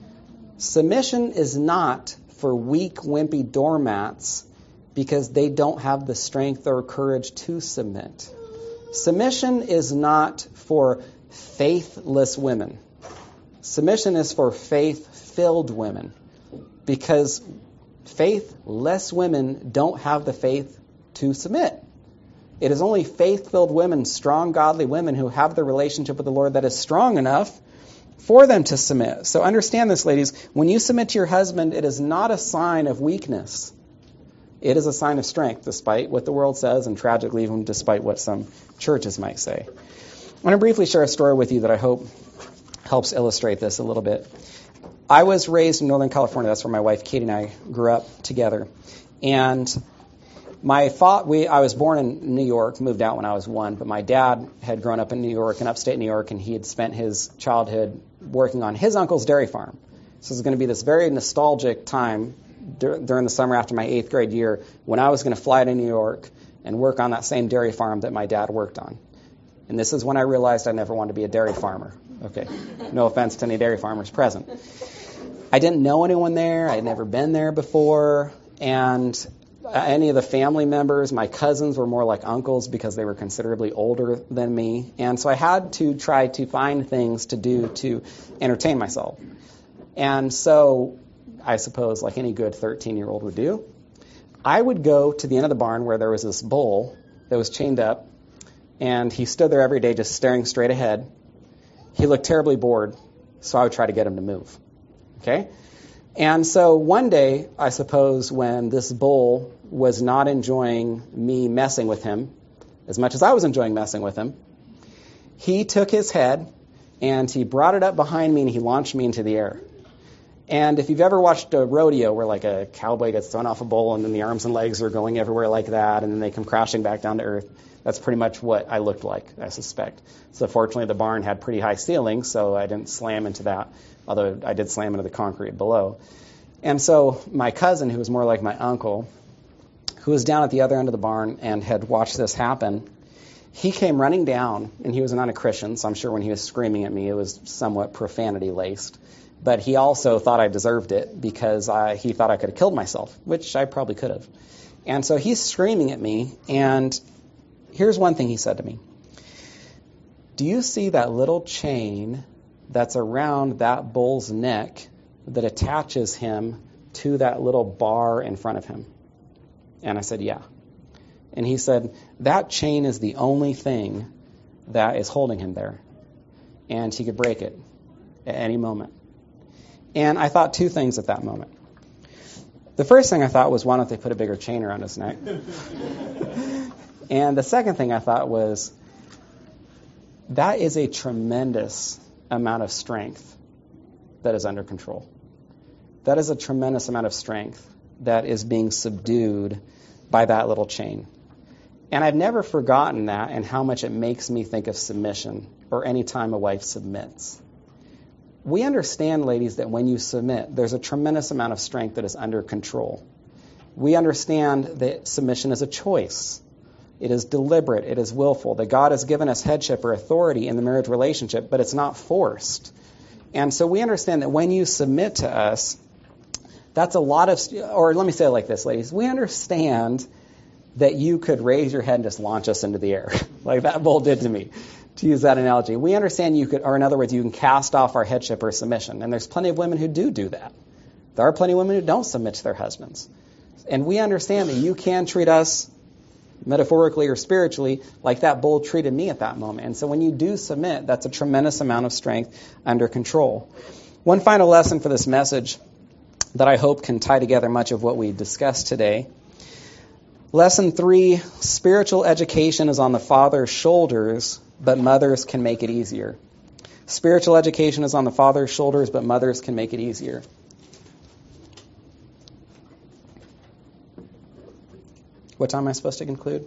Submission is not for weak, wimpy doormats because they don't have the strength or courage to submit. Submission is not for faithless women. Submission is for faith-filled women, because faithless women don't have the faith to submit. It is only faith-filled women, strong, godly women, who have the relationship with the Lord that is strong enough for them to submit. So understand this, ladies. When you submit to your husband, it is not a sign of weakness. It is a sign of strength, despite what the world says, and tragically, even despite what some churches might say. I want to briefly share a story with you that I hope helps illustrate this a little bit. I was raised in Northern California. That's where my wife Katie and I grew up together. And my fa- we I was born in New York, moved out when I was one, but my dad had grown up in New York, in upstate New York, and he had spent his childhood working on his uncle's dairy farm. So it's going to be this very nostalgic time dur- during the summer after my eighth grade year when I was going to fly to New York and work on that same dairy farm that my dad worked on. And this is when I realized I never wanted to be a dairy farmer. Okay, no offense to any dairy farmers present. I didn't know anyone there. I had never been there before. And any of the family members, my cousins, were more like uncles because they were considerably older than me. And so I had to try to find things to do to entertain myself. And so I suppose, like any good thirteen-year-old would do, I would go to the end of the barn where there was this bull that was chained up. And he stood there every day just staring straight ahead. He looked terribly bored, so I would try to get him to move. Okay? And so one day, I suppose, when this bull was not enjoying me messing with him as much as I was enjoying messing with him, he took his head and he brought it up behind me and he launched me into the air. And if you've ever watched a rodeo where like a cowboy gets thrown off a bull and then the arms and legs are going everywhere like that and then they come crashing back down to earth, that's pretty much what I looked like, I suspect. So fortunately, the barn had pretty high ceilings, so I didn't slam into that, although I did slam into the concrete below. And so my cousin, who was more like my uncle, who was down at the other end of the barn and had watched this happen, he came running down, and he was not a Christian, so I'm sure when he was screaming at me, it was somewhat profanity-laced. But he also thought I deserved it because I, he thought I could have killed myself, which I probably could have. And so he's screaming at me, and here's one thing he said to me. Do you see that little chain that's around that bull's neck that attaches him to that little bar in front of him? And I said, yeah. And he said, that chain is the only thing that is holding him there. And he could break it at any moment. And I thought two things at that moment. The first thing I thought was, why don't they put a bigger chain around his neck? And the second thing I thought was, that is a tremendous amount of strength that is under control. That is a tremendous amount of strength that is being subdued by that little chain. And I've never forgotten that and how much it makes me think of submission or any time a wife submits. We understand, ladies, that when you submit, there's a tremendous amount of strength that is under control. We understand that submission is a choice. It is deliberate. It is willful. That God has given us headship or authority in the marriage relationship, but it's not forced. And so we understand that when you submit to us, that's a lot of, or let me say it like this, ladies. We understand that you could raise your head and just launch us into the air, like that bull did to me, to use that analogy. We understand you could, or in other words, you can cast off our headship or submission. And there's plenty of women who do do that. There are plenty of women who don't submit to their husbands. And we understand that you can treat us metaphorically or spiritually like that bull treated me at that moment. And so when you do submit, that's a tremendous amount of strength under control. One final lesson for this message that I hope can tie together much of what we discussed today. Lesson three, spiritual education is on the father's shoulders, but mothers can make it easier. Spiritual education is on the father's shoulders, but mothers can make it easier. What time am I supposed to conclude?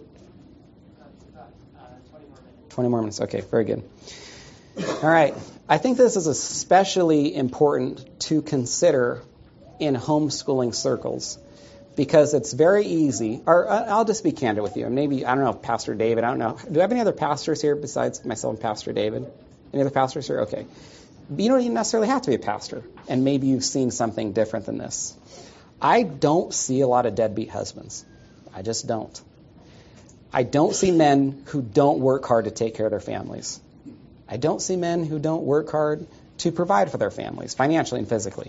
twenty more minutes. Okay, very good. All right. I think this is especially important to consider in homeschooling circles because it's very easy. Or I'll just be candid with you. Maybe, I don't know if Pastor David, I don't know. Do I have any other pastors here besides myself and Pastor David? Any other pastors here? Okay. You don't even necessarily have to be a pastor. And maybe you've seen something different than this. I don't see a lot of deadbeat husbands. I just don't. I don't see men who don't work hard to take care of their families. I don't see men who don't work hard to provide for their families, financially and physically.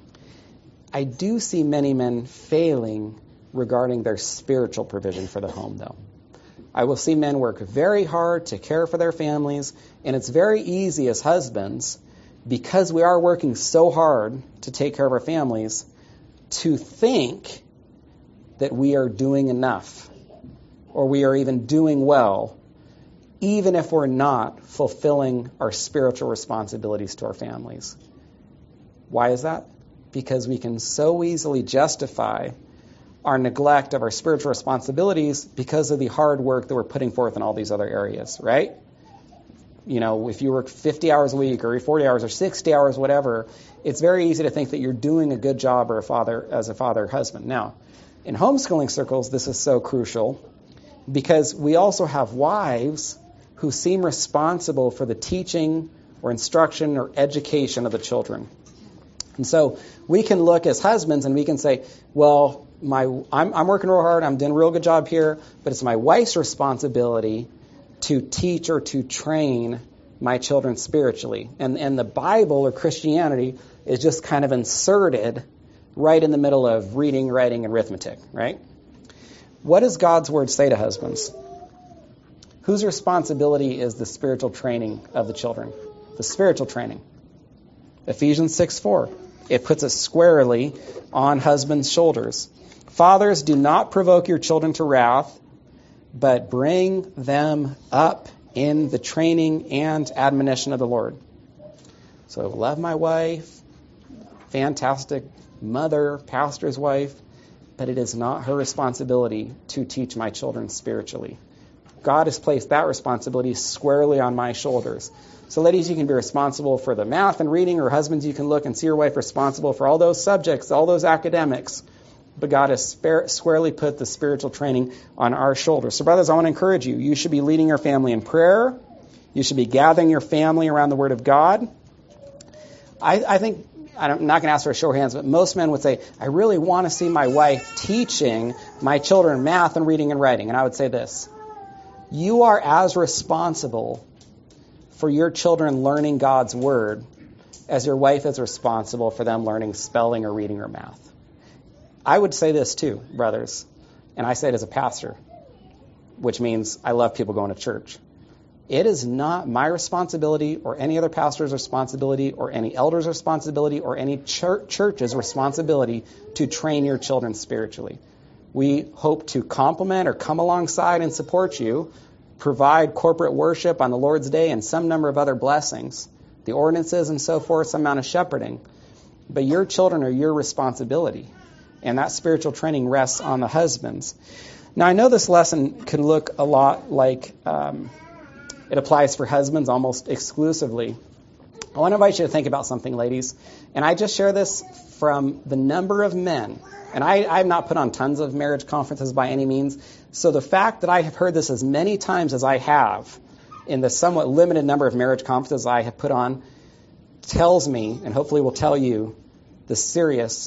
I do see many men failing regarding their spiritual provision for the home, though. I will see men work very hard to care for their families, and it's very easy as husbands, because we are working so hard to take care of our families, to think that we are doing enough, or we are even doing well, even if we're not fulfilling our spiritual responsibilities to our families. Why is that? Because we can so easily justify our neglect of our spiritual responsibilities because of the hard work that we're putting forth in all these other areas, right? You know, if you work fifty hours a week or forty hours or sixty hours, whatever, it's very easy to think that you're doing a good job or a father as a father or husband. Now, in homeschooling circles, this is so crucial because we also have wives who seem responsible for the teaching or instruction or education of the children. And so we can look as husbands and we can say, well, my I'm, I'm working real hard, I'm doing a real good job here, but it's my wife's responsibility to teach or to train my children spiritually. And, and the Bible or Christianity is just kind of inserted right in the middle of reading, writing, and arithmetic, right? What does God's word say to husbands? Whose responsibility is the spiritual training of the children? The spiritual training. Ephesians six four. It puts it squarely on husbands' shoulders. Fathers, do not provoke your children to wrath, but bring them up in the training and admonition of the Lord. So love my wife, fantastic mother, pastor's wife, but it is not her responsibility to teach my children spiritually. God has placed that responsibility squarely on my shoulders. So ladies, you can be responsible for the math and reading, or husbands, you can look and see your wife responsible for all those subjects, all those academics. but God has spare, squarely put the spiritual training on our shoulders. So brothers, I want to encourage you. You should be leading your family in prayer. You should be gathering your family around the Word of God. I, I think, I'm not going to ask for a show of hands, but most men would say, I really want to see my wife teaching my children math and reading and writing. And I would say this: you are as responsible for your children learning God's Word as your wife is responsible for them learning spelling or reading or math. I would say this too, brothers, and I say it as a pastor, which means I love people going to church. It is not my responsibility or any other pastor's responsibility or any elder's responsibility or any church, church's responsibility to train your children spiritually. We hope to complement or come alongside and support you, provide corporate worship on the Lord's Day and some number of other blessings, the ordinances and so forth, some amount of shepherding. But your children are your responsibility, and that spiritual training rests on the husbands. Now, I know this lesson can look a lot like um, it applies for husbands almost exclusively. I want to invite you to think about something, ladies. And I just share this from the number of men. And I, I have not put on tons of marriage conferences by any means. So the fact that I have heard this as many times as I have in the somewhat limited number of marriage conferences I have put on tells me, and hopefully will tell you, the serious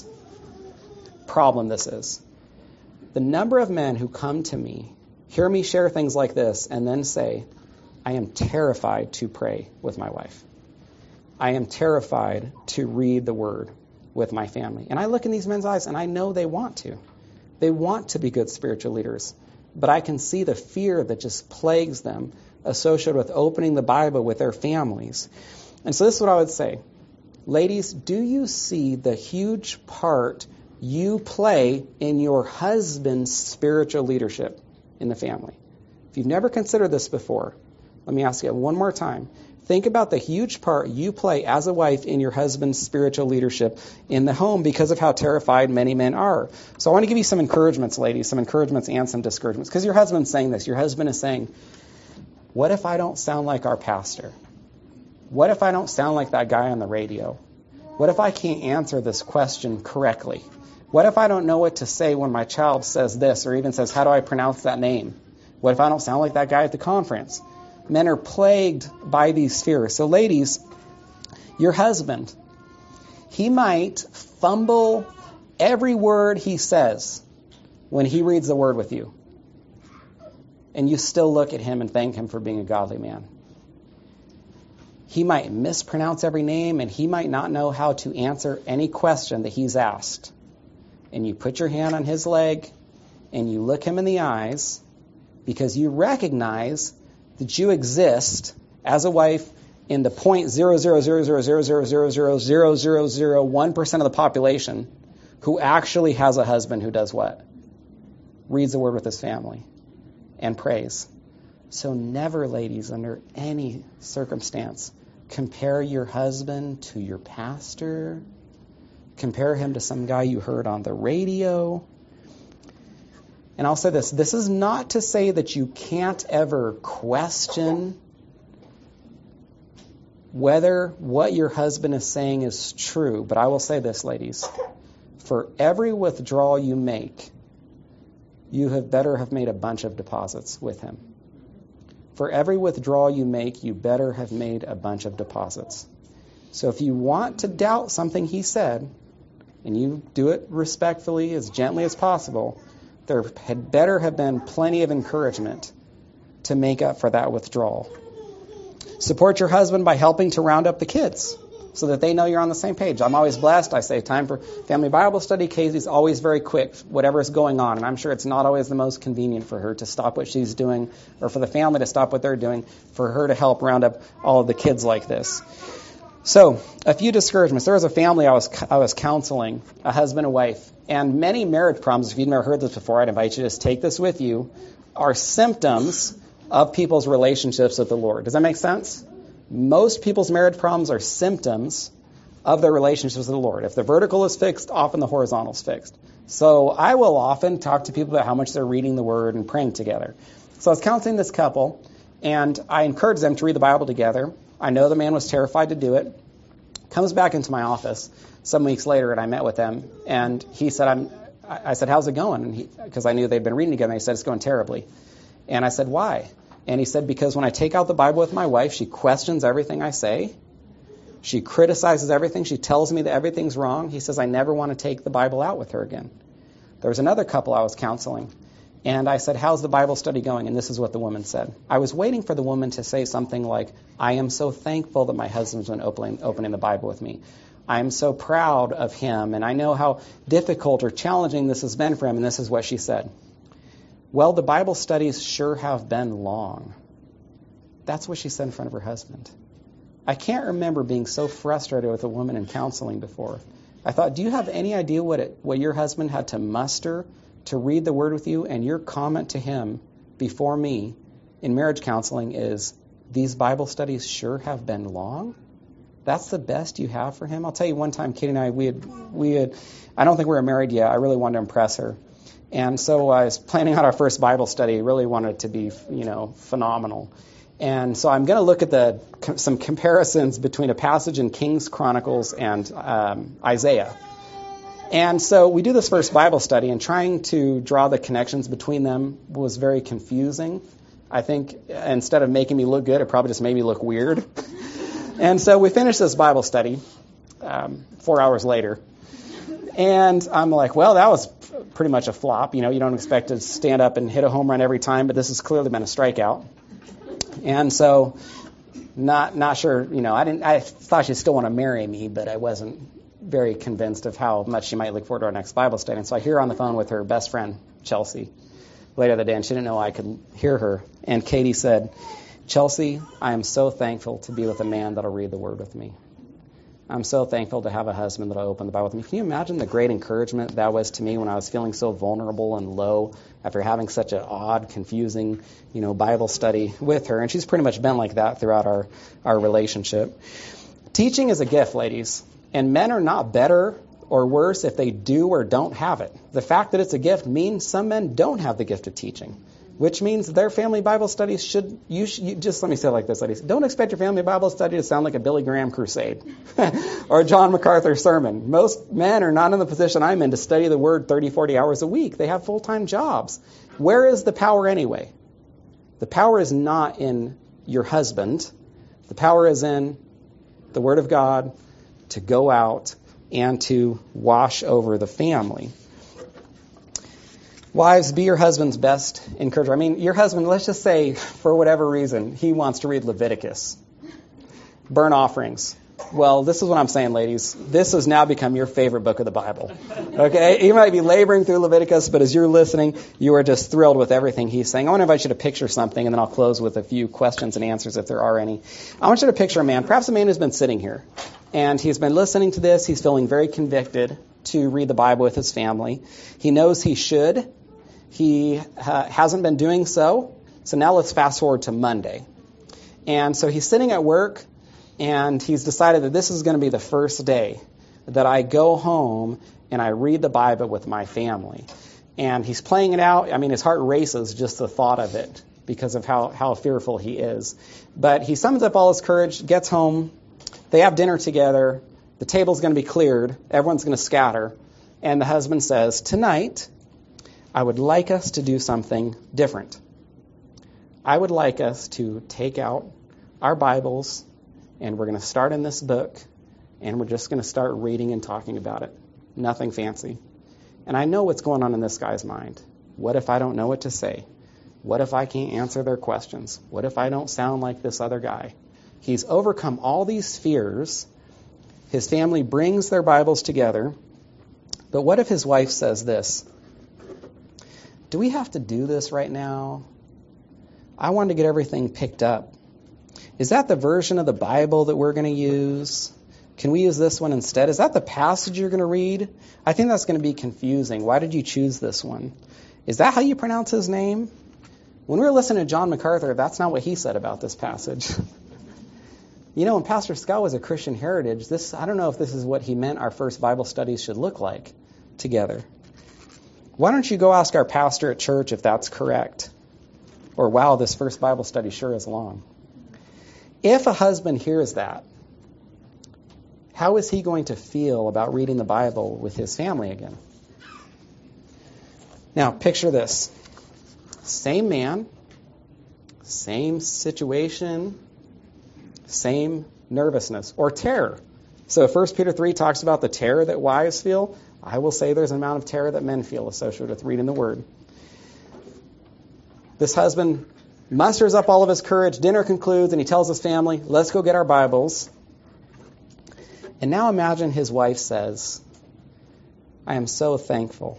problem this is. The number of men who come to me, hear me share things like this, and then say, I am terrified to pray with my wife. I am terrified to read the Word with my family. And I look in these men's eyes, and I know they want to. They want to be good spiritual leaders. But I can see the fear that just plagues them associated with opening the Bible with their families. And so this is what I would say. Ladies, do you see the huge part you play in your husband's spiritual leadership in the family? If you've never considered this before, let me ask you one more time. Think about the huge part you play as a wife in your husband's spiritual leadership in the home because of how terrified many men are. So I want to give you some encouragements, ladies, some encouragements and some discouragements. Because your husband's saying this. Your husband is saying, what if I don't sound like our pastor? What if I don't sound like that guy on the radio? What if I can't answer this question correctly? What if I don't know what to say when my child says this or even says, how do I pronounce that name? What if I don't sound like that guy at the conference? Men are plagued by these fears. So ladies, your husband, he might fumble every word he says when he reads the Word with you. And you still look at him and thank him for being a godly man. He might mispronounce every name, and he might not know how to answer any question that he's asked. And you put your hand on his leg, and you look him in the eyes, because you recognize that you exist as a wife in the zero point zero zero zero zero zero zero zero zero zero zero zero one percent of the population who actually has a husband who does what? Reads the Word with his family and prays. So never, ladies, under any circumstance, compare your husband to your pastor. Compare him to some guy you heard on the radio. And I'll say this, this is not to say that you can't ever question whether what your husband is saying is true. But I will say this, ladies, for every withdrawal you make, you have better have made a bunch of deposits with him. For every withdrawal you make, you better have made a bunch of deposits. So if you want to doubt something he said, and you do it respectfully, as gently as possible, there had better have been plenty of encouragement to make up for that withdrawal. Support your husband by helping to round up the kids so that they know you're on the same page. I'm always blessed. I say time for family Bible study. Casey's always very quick, whatever is going on. And I'm sure it's not always the most convenient for her to stop what she's doing or for the family to stop what they're doing, for her to help round up all of the kids like this. So, a few discouragements. There was a family I was I was counseling, a husband and wife, and many marriage problems, if you've never heard this before, I'd invite you to just take this with you, are symptoms of people's relationships with the Lord. Does that make sense? Most people's marriage problems are symptoms of their relationships with the Lord. If the vertical is fixed, often the horizontal is fixed. So I will often talk to people about how much they're reading the Word and praying together. So I was counseling this couple, and I encouraged them to read the Bible together. I know the man was terrified to do it. Comes back into my office some weeks later, and I met with them, and he said, I'm I, I said, how's it going? Because I knew they'd been reading together. And he said, it's going terribly. And I said, why? And he said, because when I take out the Bible with my wife, she questions everything I say. She criticizes everything. She tells me that everything's wrong. He says, I never want to take the Bible out with her again. There was another couple I was counseling. And I said, how's the Bible study going? And this is what the woman said. I was waiting for the woman to say something like, I am so thankful that my husband's been opening, opening the Bible with me. I am so proud of him, and I know how difficult or challenging this has been for him. And this is what she said. Well, the Bible studies sure have been long. That's what she said in front of her husband. I can't remember being so frustrated with a woman in counseling before. I thought, do you have any idea what it, what your husband had to muster to read the Word with you? And your comment to him before me in marriage counseling is, these Bible studies sure have been long? That's the best you have for him? I'll tell you, one time, Katie and I, we had, we had, I don't think we were married yet. I really wanted to impress her. And so I was planning out our first Bible study, really wanted it to be, you know, phenomenal. And so I'm going to look at the some comparisons between a passage in Kings Chronicles and um, Isaiah. And so we do this first Bible study, and trying to draw the connections between them was very confusing. I think instead of making me look good, it probably just made me look weird. And so we finished this Bible study um, four hours later. And I'm like, well, that was pretty much a flop. You know, you don't expect to stand up and hit a home run every time, but this has clearly been a strikeout. And so, not not sure, you know, I didn't. I thought she'd still want to marry me, but I wasn't very convinced of how much she might look forward to our next Bible study. And so I hear her on the phone with her best friend, Chelsea, later that day, and she didn't know I could hear her. And Katie said, Chelsea, I am so thankful to be with a man that'll read the Word with me. I'm so thankful to have a husband that'll open the Bible with me. Can you imagine the great encouragement that was to me when I was feeling so vulnerable and low after having such an odd, confusing, you know, Bible study with her? And she's pretty much been like that throughout our, our relationship. Teaching is a gift, ladies, and men are not better or worse if they do or don't have it. The fact that it's a gift means some men don't have the gift of teaching, which means their family Bible studies should, you, should, you just let me say it like this, ladies. Don't expect your family Bible study to sound like a Billy Graham crusade or a John MacArthur sermon. Most men are not in the position I'm in to study the Word thirty, forty hours a week. They have full-time jobs. Where is the power anyway? The power is not in your husband. The power is in the Word of God to go out and to wash over the family. Wives, be your husband's best encourager. I mean, your husband, let's just say, for whatever reason, he wants to read Leviticus. Burnt offerings. Well, this is what I'm saying, ladies. This has now become your favorite book of the Bible. Okay? You might be laboring through Leviticus, but as you're listening, you are just thrilled with everything he's saying. I want to invite you to picture something, and then I'll close with a few questions and answers if there are any. I want you to picture a man, perhaps a man who's been sitting here, and he's been listening to this. He's feeling very convicted to read the Bible with his family. He knows he should. He uh, hasn't been doing so. So now let's fast forward to Monday. And so he's sitting at work, and he's decided that this is going to be the first day that I go home and I read the Bible with my family. And he's playing it out. I mean, his heart races just the thought of it because of how, how fearful he is. But he summons up all his courage, gets home. They have dinner together. The table's going to be cleared. Everyone's going to scatter. And the husband says, tonight, I would like us to do something different. I would like us to take out our Bibles, and we're going to start in this book, and we're just going to start reading and talking about it. Nothing fancy. And I know what's going on in this guy's mind. What if I don't know what to say? What if I can't answer their questions? What if I don't sound like this other guy? He's overcome all these fears. His family brings their Bibles together. But what if his wife says this? Do we have to do this right now? I wanted to get everything picked up. Is that the version of the Bible that we're going to use? Can we use this one instead? Is that the passage you're going to read? I think that's going to be confusing. Why did you choose this one? Is that how you pronounce his name? When we were listening to John MacArthur, that's not what he said about this passage. You know, when Pastor Scott was at Christian Heritage, this I don't know if this is what he meant our first Bible studies should look like together. Why don't you go ask our pastor at church if that's correct? Or, wow, this first Bible study sure is long. If a husband hears that, how is he going to feel about reading the Bible with his family again? Now, picture this. Same man, same situation, same nervousness or terror. So First Peter three talks about the terror that wives feel. I will say there's an amount of terror that men feel associated with reading the Word. This husband musters up all of his courage. Dinner concludes, and he tells his family, let's go get our Bibles. And now imagine his wife says, I am so thankful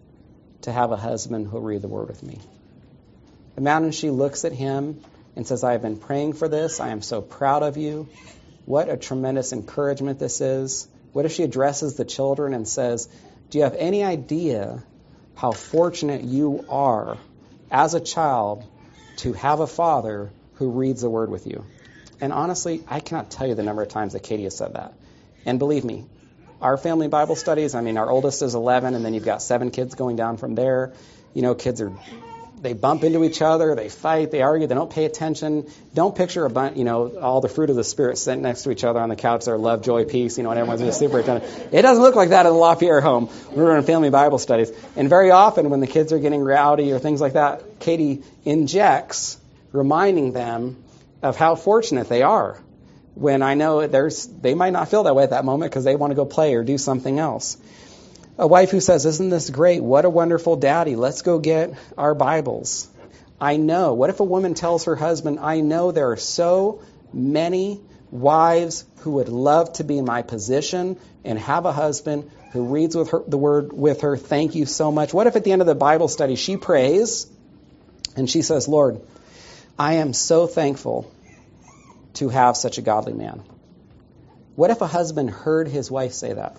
to have a husband who'll read the Word with me. Imagine she looks at him and says, I have been praying for this. I am so proud of you. What a tremendous encouragement this is. What if she addresses the children and says, do you have any idea how fortunate you are as a child to have a father who reads the Word with you? And honestly, I cannot tell you the number of times that Katie has said that. And believe me, our family Bible studies, I mean, our oldest is eleven, and then you've got seven kids going down from there. You know, kids are, they bump into each other, they fight, they argue, they don't pay attention. Don't picture a bunch, you know, all the fruit of the Spirit sitting next to each other on the couch there, love, joy, peace, you know, and everyone's just superintendent. It doesn't look like that in the LaPierre home. We're in family Bible studies. And very often when the kids are getting rowdy or things like that, Katie injects, reminding them of how fortunate they are. When I know there's, they might not feel that way at that moment because they want to go play or do something else. A wife who says, isn't this great? What a wonderful daddy. Let's go get our Bibles. I know. What if a woman tells her husband, I know there are so many wives who would love to be in my position and have a husband who reads with her, the Word with her. Thank you so much. What if at the end of the Bible study she prays and she says, Lord, I am so thankful to have such a godly man. What if a husband heard his wife say that?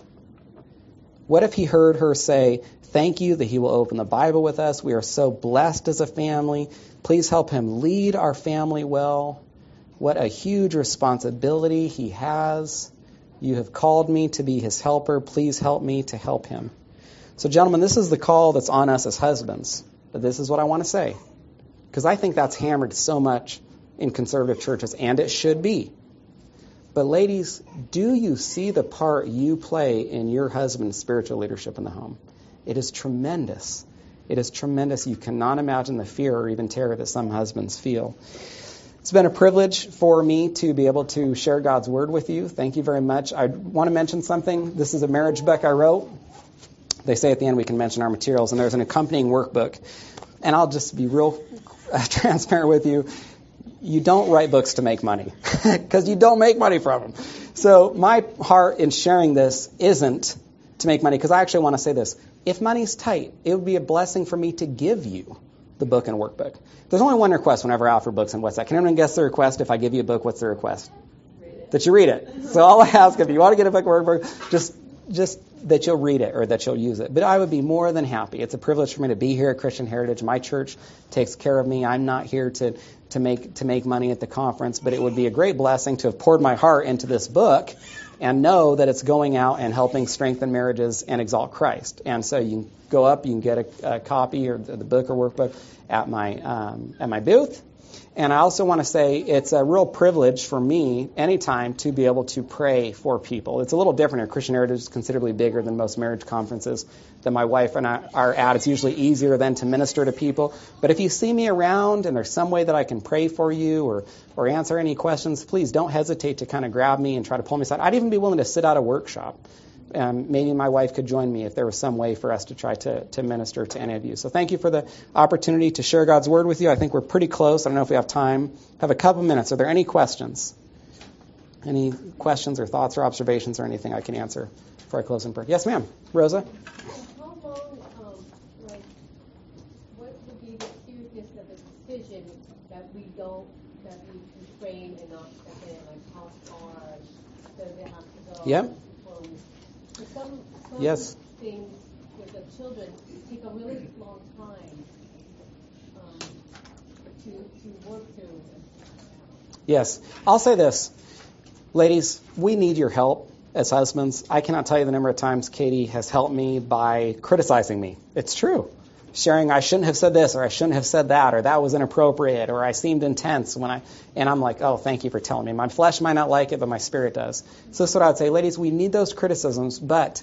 What if he heard her say, thank you that he will open the Bible with us. We are so blessed as a family. Please help him lead our family well. What a huge responsibility he has. You have called me to be his helper. Please help me to help him. So, gentlemen, this is the call that's on us as husbands. But this is what I want to say, because I think that's hammered so much in conservative churches, and it should be. But ladies, do you see the part you play in your husband's spiritual leadership in the home? It is tremendous. It is tremendous. You cannot imagine the fear or even terror that some husbands feel. It's been a privilege for me to be able to share God's Word with you. Thank you very much. I want to mention something. This is a marriage book I wrote. They say at the end we can mention our materials, and there's an accompanying workbook. And I'll just be real transparent with you. You don't write books to make money because you don't make money from them. So my heart in sharing this isn't to make money, because I actually want to say this. If money's tight, it would be a blessing for me to give you the book and workbook. There's only one request whenever I offer books, and what's that? Can anyone guess the request? If I give you a book, what's the request? That you read it. So all I ask, if you want to get a book or workbook, just just that you'll read it or that you'll use it. But I would be more than happy. It's a privilege for me to be here at Christian Heritage. My church takes care of me. I'm not here to to make to make money at the conference, but it would be a great blessing to have poured my heart into this book and know that it's going out and helping strengthen marriages and exalt Christ. And so you can go up, you can get a, a copy or the, the book or workbook at my um, at my booth. And I also want to say it's a real privilege for me anytime to be able to pray for people. It's a little different here. Christian Heritage is considerably bigger than most marriage conferences that my wife and I are at. It's usually easier then to minister to people. But if you see me around and there's some way that I can pray for you or, or answer any questions, please don't hesitate to kind of grab me and try to pull me aside. I'd even be willing to sit out a workshop. Um, maybe my wife could join me if there was some way for us to try to, to minister to any of you. So thank you for the opportunity to share God's Word with you. I think we're pretty close. I don't know if we have time. Have a couple minutes. Are there any questions? Any questions or thoughts or observations or anything I can answer before I close in prayer? Yes, ma'am. Rosa? How long, um, like, what would be the seriousness of a decision that we don't, that we constrain and not step in, like how far does it have to go? Yep. Some, some yes. things with the children take a really long time um, to to work through. Yes. I'll say this. Ladies, we need your help as husbands. I cannot tell you the number of times Katie has helped me by criticizing me. It's true. Sharing, I shouldn't have said this, or I shouldn't have said that, or that was inappropriate, or I seemed intense when I, and I'm like, oh, thank you for telling me. My flesh might not like it, but my spirit does. So that's what I would say. Ladies, we need those criticisms, but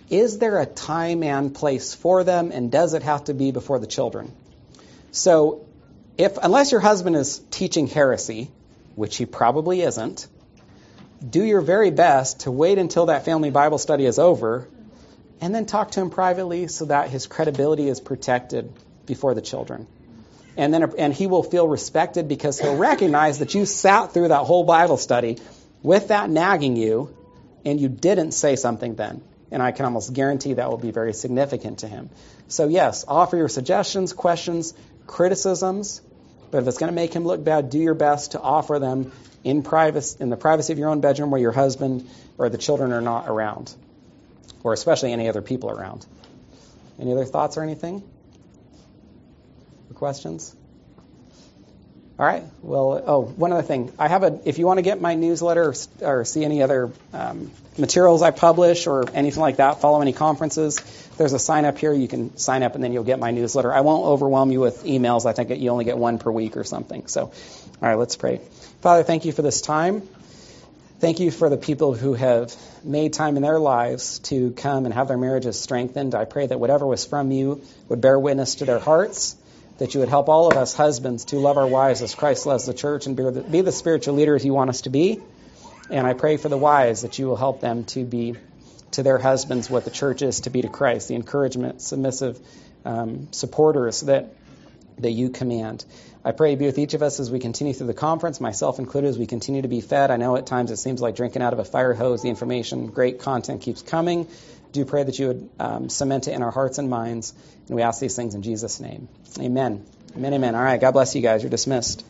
is there a time and place for them, and does it have to be before the children? So, if unless your husband is teaching heresy, which he probably isn't, do your very best to wait until that family Bible study is over, and then talk to him privately so that his credibility is protected before the children. And then, and he will feel respected because he'll recognize that you sat through that whole Bible study with that nagging you, and you didn't say something then. And I can almost guarantee that will be very significant to him. So yes, offer your suggestions, questions, criticisms, but if it's going to make him look bad, do your best to offer them in privacy, in the privacy of your own bedroom where your husband or the children are not around, or especially any other people around. Any other thoughts or anything? Or questions? All right. Well, oh, one other thing. I have a. If you want to get my newsletter or, or see any other um, materials I publish or anything like that, follow any conferences, there's a sign up here. You can sign up and then you'll get my newsletter. I won't overwhelm you with emails. I think you only get one per week or something. So, all right, let's pray. Father, thank you for this time. Thank you for the people who have made time in their lives to come and have their marriages strengthened. I pray that whatever was from you would bear witness to their hearts, that you would help all of us husbands to love our wives as Christ loves the church and be the, be the spiritual leaders you want us to be. And I pray for the wives that you will help them to be to their husbands what the church is to be to Christ, the encouragement, submissive um, supporters that that you command. I pray you be with each of us as we continue through the conference, myself included, as we continue to be fed. I know at times it seems like drinking out of a fire hose. The information, great content keeps coming. Do pray that you would um, cement it in our hearts and minds. And we ask these things in Jesus' name. Amen. Amen, amen. All right, God bless you guys. You're dismissed.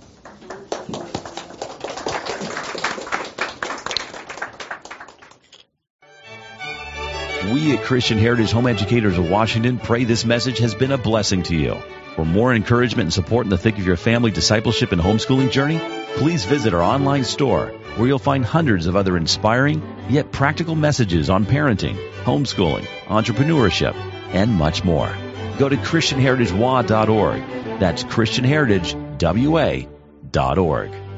We at Christian Heritage Home Educators of Washington pray this message has been a blessing to you. For more encouragement and support in the thick of your family discipleship and homeschooling journey, please visit our online store where you'll find hundreds of other inspiring yet practical messages on parenting, homeschooling, entrepreneurship, and much more. Go to Christian Heritage W A dot org. That's Christian Heritage W A dot org.